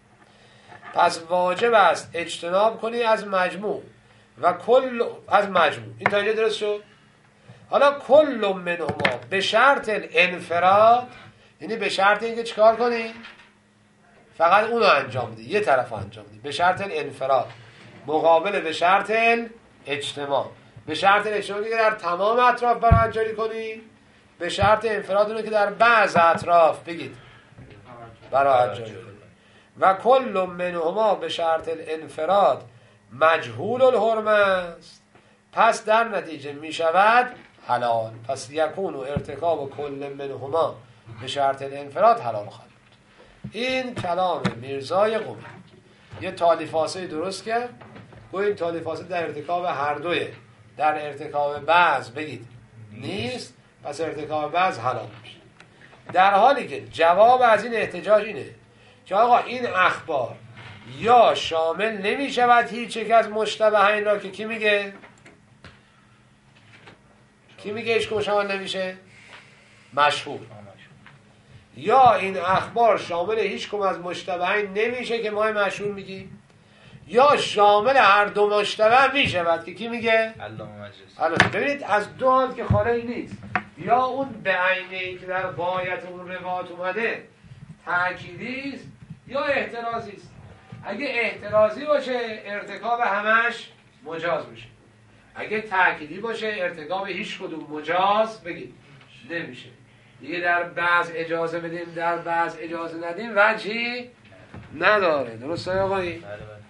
پس واجب است اجتناب کنی از مجموع و کل از مجموع. این تا اینجا درست شد؟ حالا کل منهما به شرط الانفراد، یعنی به شرط اینکه چیکار کنی؟ فقط اونو انجام بدی، یه طرف انجام بدی. به شرط الانفراد مقابل به شرط اجتماع. به شرط اجتماعی که در تمام اطراف براحت جاری کنی، به شرط انفراد اونه که در بعض اطراف بگید براحت جاری کنی. و کل منهما به شرط الانفراد مجهول الحرمه است، پس در نتیجه می شود حلال. پس یکون و ارتکاب کل منهما به شرط الانفراد حلال خواهد بود. این کلام میرزای قمی یه تالیفاسه درست کرد و این تالیفاسه در ارتکاب هر دویه. در ارتکاب بعض بگید نیست، پس ارتکاب بعض حلال میشه. در حالی که جواب از این احتجاج اینه که آقا این اخبار یا شامل نمی شود هیچ یک از مشتبهین را که کی میگه؟ کی میگه هیچ کدوم شامل نمیشه؟ مشهور. یا این اخبار شامل هیچ کدوم از مشتبهین نمیشه که ما مشهور میگیم، یا شامل هر دو مشتبه میشود که کی میگه؟ علامه مجلسی. الان ببینید از دو حال که خالی نیست، یا اون به عینی که در غایت اون روایت اومده تأکیدی است یا احترازی است. اگه احترازی باشه ارتکاب همش مجاز میشه، اگه تأکیدی باشه ارتکاب هیچ کدوم مجاز بگید نمیشه. دیگه در بعض اجازه بدیم در بعض اجازه ندیم وجهی نداره. درسته آقایی؟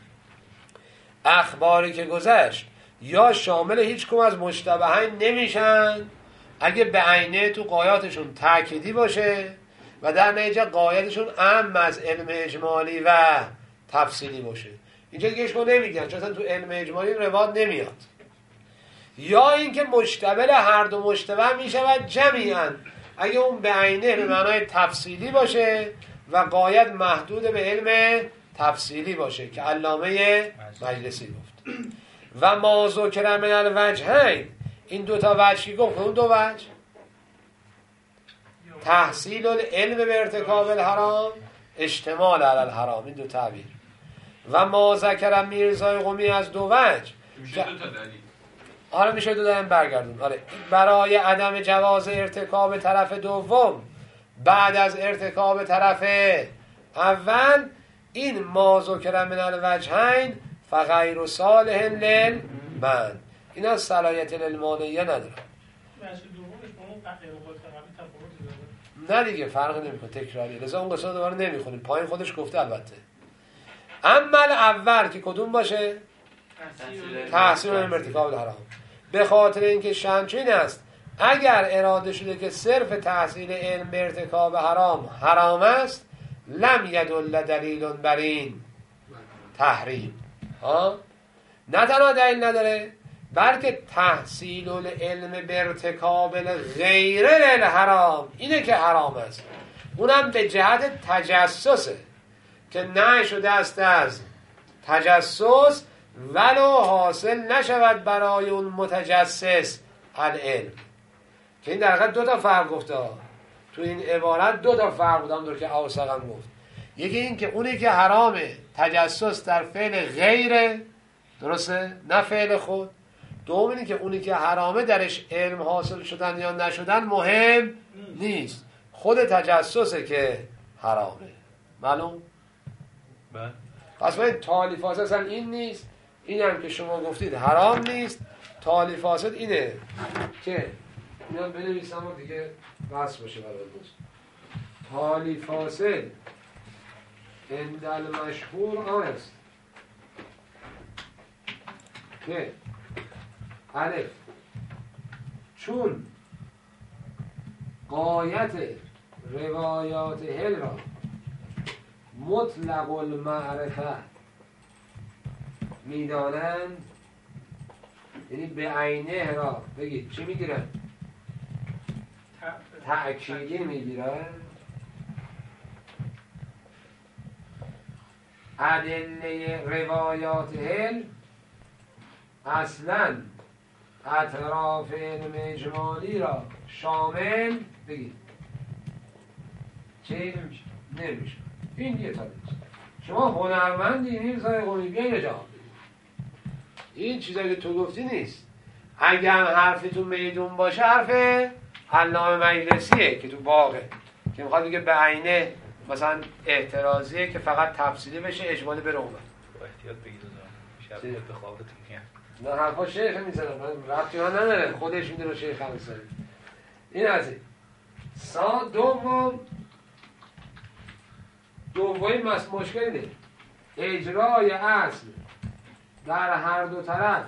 اخباری که گذشت یا شامل هیچ کدوم از مشتبهین نمیشن اگه به عینه تو قایاتشون تأکیدی باشه و در نتیجه قایتشون اهم از علم اجمالی و تفصیلی باشه. اینجا دیگه هیچ نمیگن چون اصلا تو علم اجمالی روایت نمیاد. یا اینکه مشتمل هر دو مشتبه میشود جمیعا اگه اون به عینه به معنای تفصیلی باشه و قایت محدود به علم تفصیلی باشه که علامه مجلسی گفت. و ما ذکر من الوجهین، این دوتا وجهی گفت. اون دو وجه تحصیل العلم به ارتکاب الحرام، اشتمال علی الحرام، این دو تعبیر. و ما ذکر میرزای قمی از دو وجه میشه دو تا دلیل. آره میشه دو دلیل برگردون. آره برای عدم جواز ارتکاب طرف دوم بعد از ارتکاب طرف اول، این ما ذکر من الوجهین فغیر صالح للمن، این از صلاحیت للمانعیه نداره. نه دیگه فرق نمیکنه، تکراری، لذا اون قصه دوباره نمیخونیم، پایین خودش گفته. البته اما اول که کدوم باشه؟ تحصیل علم ارتکاب الحرام، به خاطر اینکه شنچین است اگر اراده شده که صرف تحصیل علم به ارتکاب حرام است لم یدل دلیل بر این تحریم. نه تنها دلیل نداره بلکه تحصیل العلم به ارتکاب غیر الحرام اینه که حرام است، اونم به جهت تجسسه که نه شده است از تجسس ولو حاصل نشود برای اون متجسس العلم. که این در حقیقت دو تا فرق گفته تو این عبارت، دو تا فرق بود همونطور که اوسقم گفت. یکی این که اونی که حرامه تجسس در فعل غیره، درسته، نه فعل خود. دوم اینی که اونی که حرامه درش علم حاصل شدن یا نشدن مهم نیست، خود تجسسه که حرامه. معلوم؟ پس باید تالیفاست اصلا این نیست، این هم که شما گفتید حرام نیست. تالیفاست اینه که اینا بنویسم و دیگه بس باشه برای دوست. تالیفاست اندل مشهور آن است که الف چون غایت روایات هل را مطلق المعرفه میدانند، یعنی به عینه را بگید چی میگیرن؟ تأکیدی میگیرن. ادله روایات هل اصلا اطراف علم اجمالی را شامل بگید چی؟ نمیشه. این یه تا شما هنرمندی میرزای قمی بیاین جواب بدید. این چیزایی که تو گفتی نیست. اگه هم حرفی تو میدون باشه حرف علامه مجلسیه که تو باغه که میخواد بگه به عینه مثلا اعتراضیه که فقط تفصیلی بشه اجمالی بره اون. با احتیاط بگید شب به خوابتون میاد. نه حرفا شیخ میزنه، من ربطی ها نداره، خودش میدونه شیخ هم میزنه. این از این دومی مشکل اینه اجرای اصل در هر دو طرف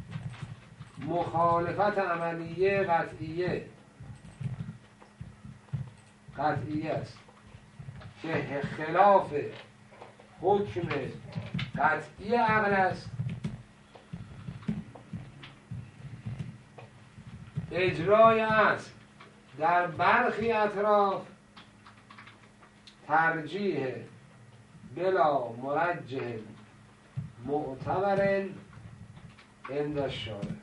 مخالفت عملیه قطعیه است. که خلاف حکم قطعی عقل است، اجرای اصل در برخی اطراف ترجیح بلا مرجح معتبر عند الشارع است.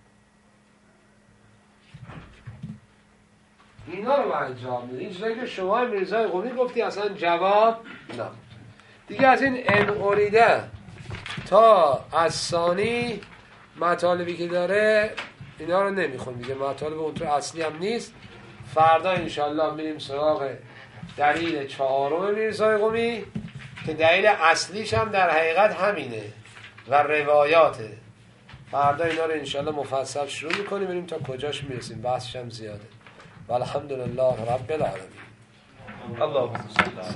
اینا رو باید جواب میده. این چیزایی که شما میرزای قمی گفتی اصلا جواب نه. دیگه از این اریده تا از ثانی مطالبی که داره اینا رو نمیخون دیگه، مطالب اونطور اصلی هم نیست. فردا انشالله میریم سراغ دلیل چهارم میرزای قمی که دلیل اصلیش هم در حقیقت همینه و روایاته. فردا اینا رو انشالله مفصل شروع میکنیم، بریم تا کجاش میرسیم، بحثش هم زیاده. والحمدلله رب العالمین. اللهم صل علی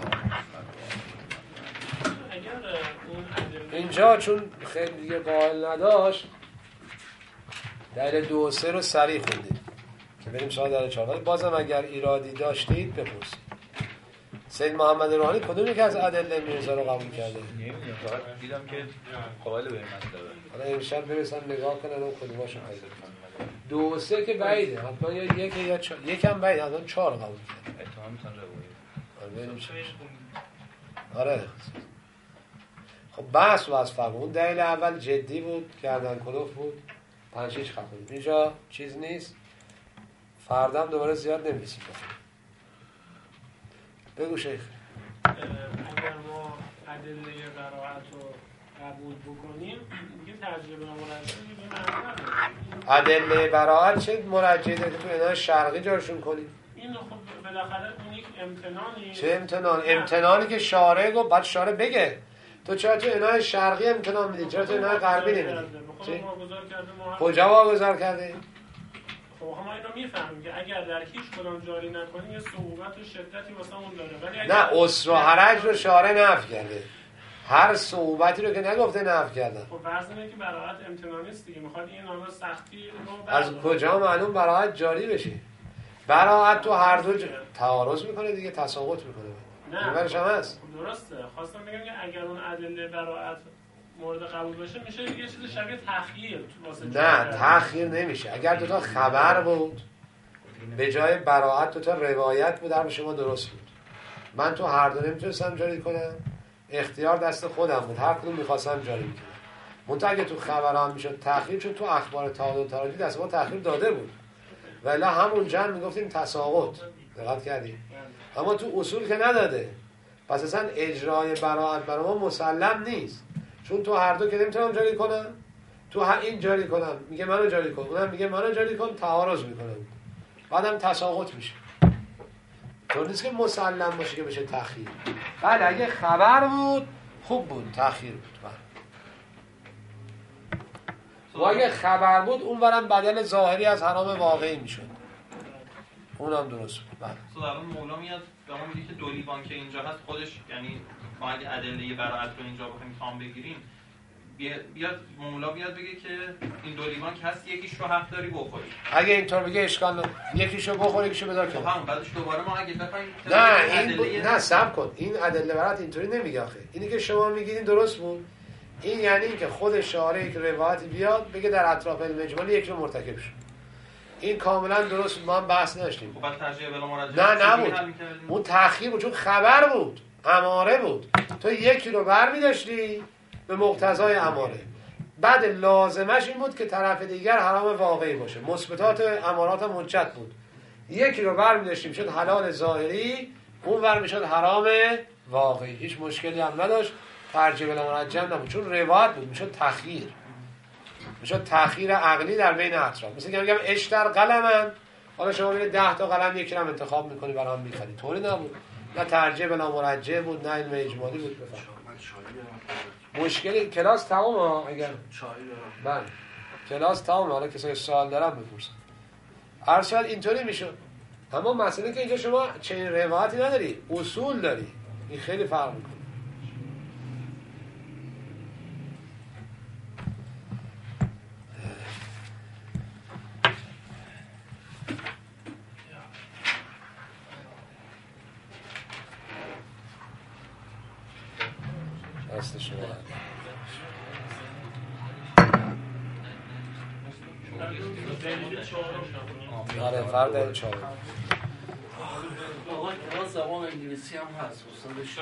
اینجا چون خیلی دیگه قائل نداشت دلیل 2 و 3 رو سریع خوندیم که بریم سراغ دلیل 4. ولی بازم اگر ایرادی داشتید بپرسید. سید محمد روحانی کدومی که از ادله میرزا رو قبول کرده؟ نمیدونم، فقط دیدم که قائل به این مسئله. حالا امشب برسن نگاه کنن اون کدوماشو پیدا کنن. 2 و 3 که بعیده، حتما یا یک یا یکم بعیده، حتما 4 قبول کرده. احتمال میتونه روایی. بریم چی میشه. آره خب بحث رو از فرق. اون دلیل اول جدی بود، گردن کلوف بود، 5-6 خفه. اینجا چیز نیست. فردم دوباره زیاد نمی‌رسیم. بگو شیخ. اگر ما ادله براءت رو قبول بکنیم دیگه ترجیح به مرجع می‌دیم. ادله براءت چه مرجعی داره که تو اینها شرقی جارشون کنیم؟ این خب بالاخره اون یک امتنانی. چه امتنان؟ امتنانی که شارع گفت بعد شارع بگه. تو چرا تو اینها شرقی امتنان میدی؟ چرا تو اینها غربی نمیدی؟ کجا واگذار کرده؟ خب ما اینو میفهمیم که اگر در هیچ کدام جاری نکنیم یه صعوبت و شدتی واسه اون داره. ولی نه اسر و حرج رو شارع نفی کرده. هر صعوبتی رو که نگفته نفی کردن. خب فرض اینه که براءت امتنانی است دیگه. میخواد این نامه سختی رو از کجا معلوم براءت جاری بشه؟ براءت تو هر دو تعارض میکنه دیگه، تساقط میکنه. نه اینورش هم هست. درسته. خواستم بگم که اگر اون ادله براءت مورد قبول باشه میشه یه چیز شبیه تخییر واسه نه تخییر نمیشه. اگر دوتا خبر بود به جای براءت دوتا روایت بود در شما درست بود. من تو هر دو نمیتونستم جاری کنم، اختیار دست خودم بود، هر کدوم میخواستم جاری میکنم. منتها اگه تو خبران میشد تخییر، چون تو اخبار تعادل تراجی دست ما تخییر داده بود ولی همون جمع میگفتیم تساقط. دقت کردی؟ اما تو اصول که نداده. پس اصلا اجرای براءت برای ما مسلم نیست، چون تو هر دو که نمیتونم جاری کنم. تو این جاری کنم میگه منو جاری کن، اونم میگه منو جاری کن، تعارض میکنم، بعدم تساقط میشه. طور نیست که مسلم باشه که بشه تخییر. بله اگه خبر بود خوب بود، تخییر بود. و اگه خبر بود اون برم بدل ظاهری از حرام واقعی میشد، اونم درست بود. بله الان مولا میاد به ما میگه که دو لیوان که اینجا هست خودش، یعنی ما اگه ادله براءت رو اینجا بخوایم تام بگیریم، بیاد مولا بیاد بگه که این دو لیوان که هست یکیش رو حق داری بخوری. اگه اینطور بگه اشکال نداره، یکیشو بخور یکیشو بذار کنار. همون بعدش دوباره ما اگه بخوایم نه این نه صبر کن، این ادله برات اینطوری نمیگه آخه. اینی که شما میگین درست بود. این یعنی اینکه خود شارع یک روایتی بیاد بگه در اطراف علم اجمالی یک رو مرتکب شد. این کاملا درست بود، ما هم بحث نداشتیم. بعد ترجیح بلا مرجح نه نبود، اون تأخیر بود، چون خبر بود، اماره بود. تو یکی رو برمی‌داشتی به مقتضای اماره، بعد لازمش این بود که طرف دیگر حرام واقعی باشه. مثبتات امارات هم حجت بود. یکی رو برمی‌داشتیم شد حلال ظاهری، اون ور میشد حرام واقعی. هیچ مشکلی هم نداشت، ترجیح بلا مرجح نبود، چون روایت بود، میشد تأخیر، میشد تأخیر عقلی در بین اطراف. مثل که میگم اشتر قلمن، حالا شما میره 10 تا قلم یکی رو هم انتخاب میکنی برام میخری. طوری نبود، نه ترجیح بلا مرجح بود، نه علم اجمالی بود. بفهم مشکلی کلاس تمام. اگر بله کلاس تمام، حالا کسایی سوال دارن بپرسن. ارشد اینطوری میشد. اما مسئله که اینجا شما چنین روایتی نداری، اصول داری. این خیلی فرق میکنه. شما آره فرد چهارم آقا کلاس زبان انگلیسی هم هست استادش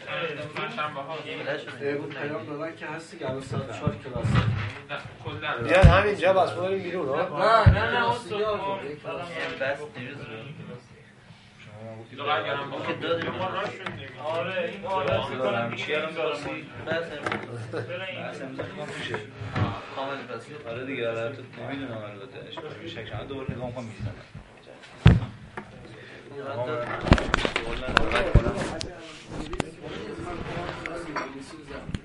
بود پیام دادن که هستی که الان ساعت 4 کلاس بیاد همینجا بس بریم بیرون ها نه بس دیروز رو که دادیم آره این عادت میکنم چی الان باسی بس امروز ما پیشه کامل بس آره دیگه آره تو نمیدونم البته شکل دوباره نگاه کنم میزنم انگلیسی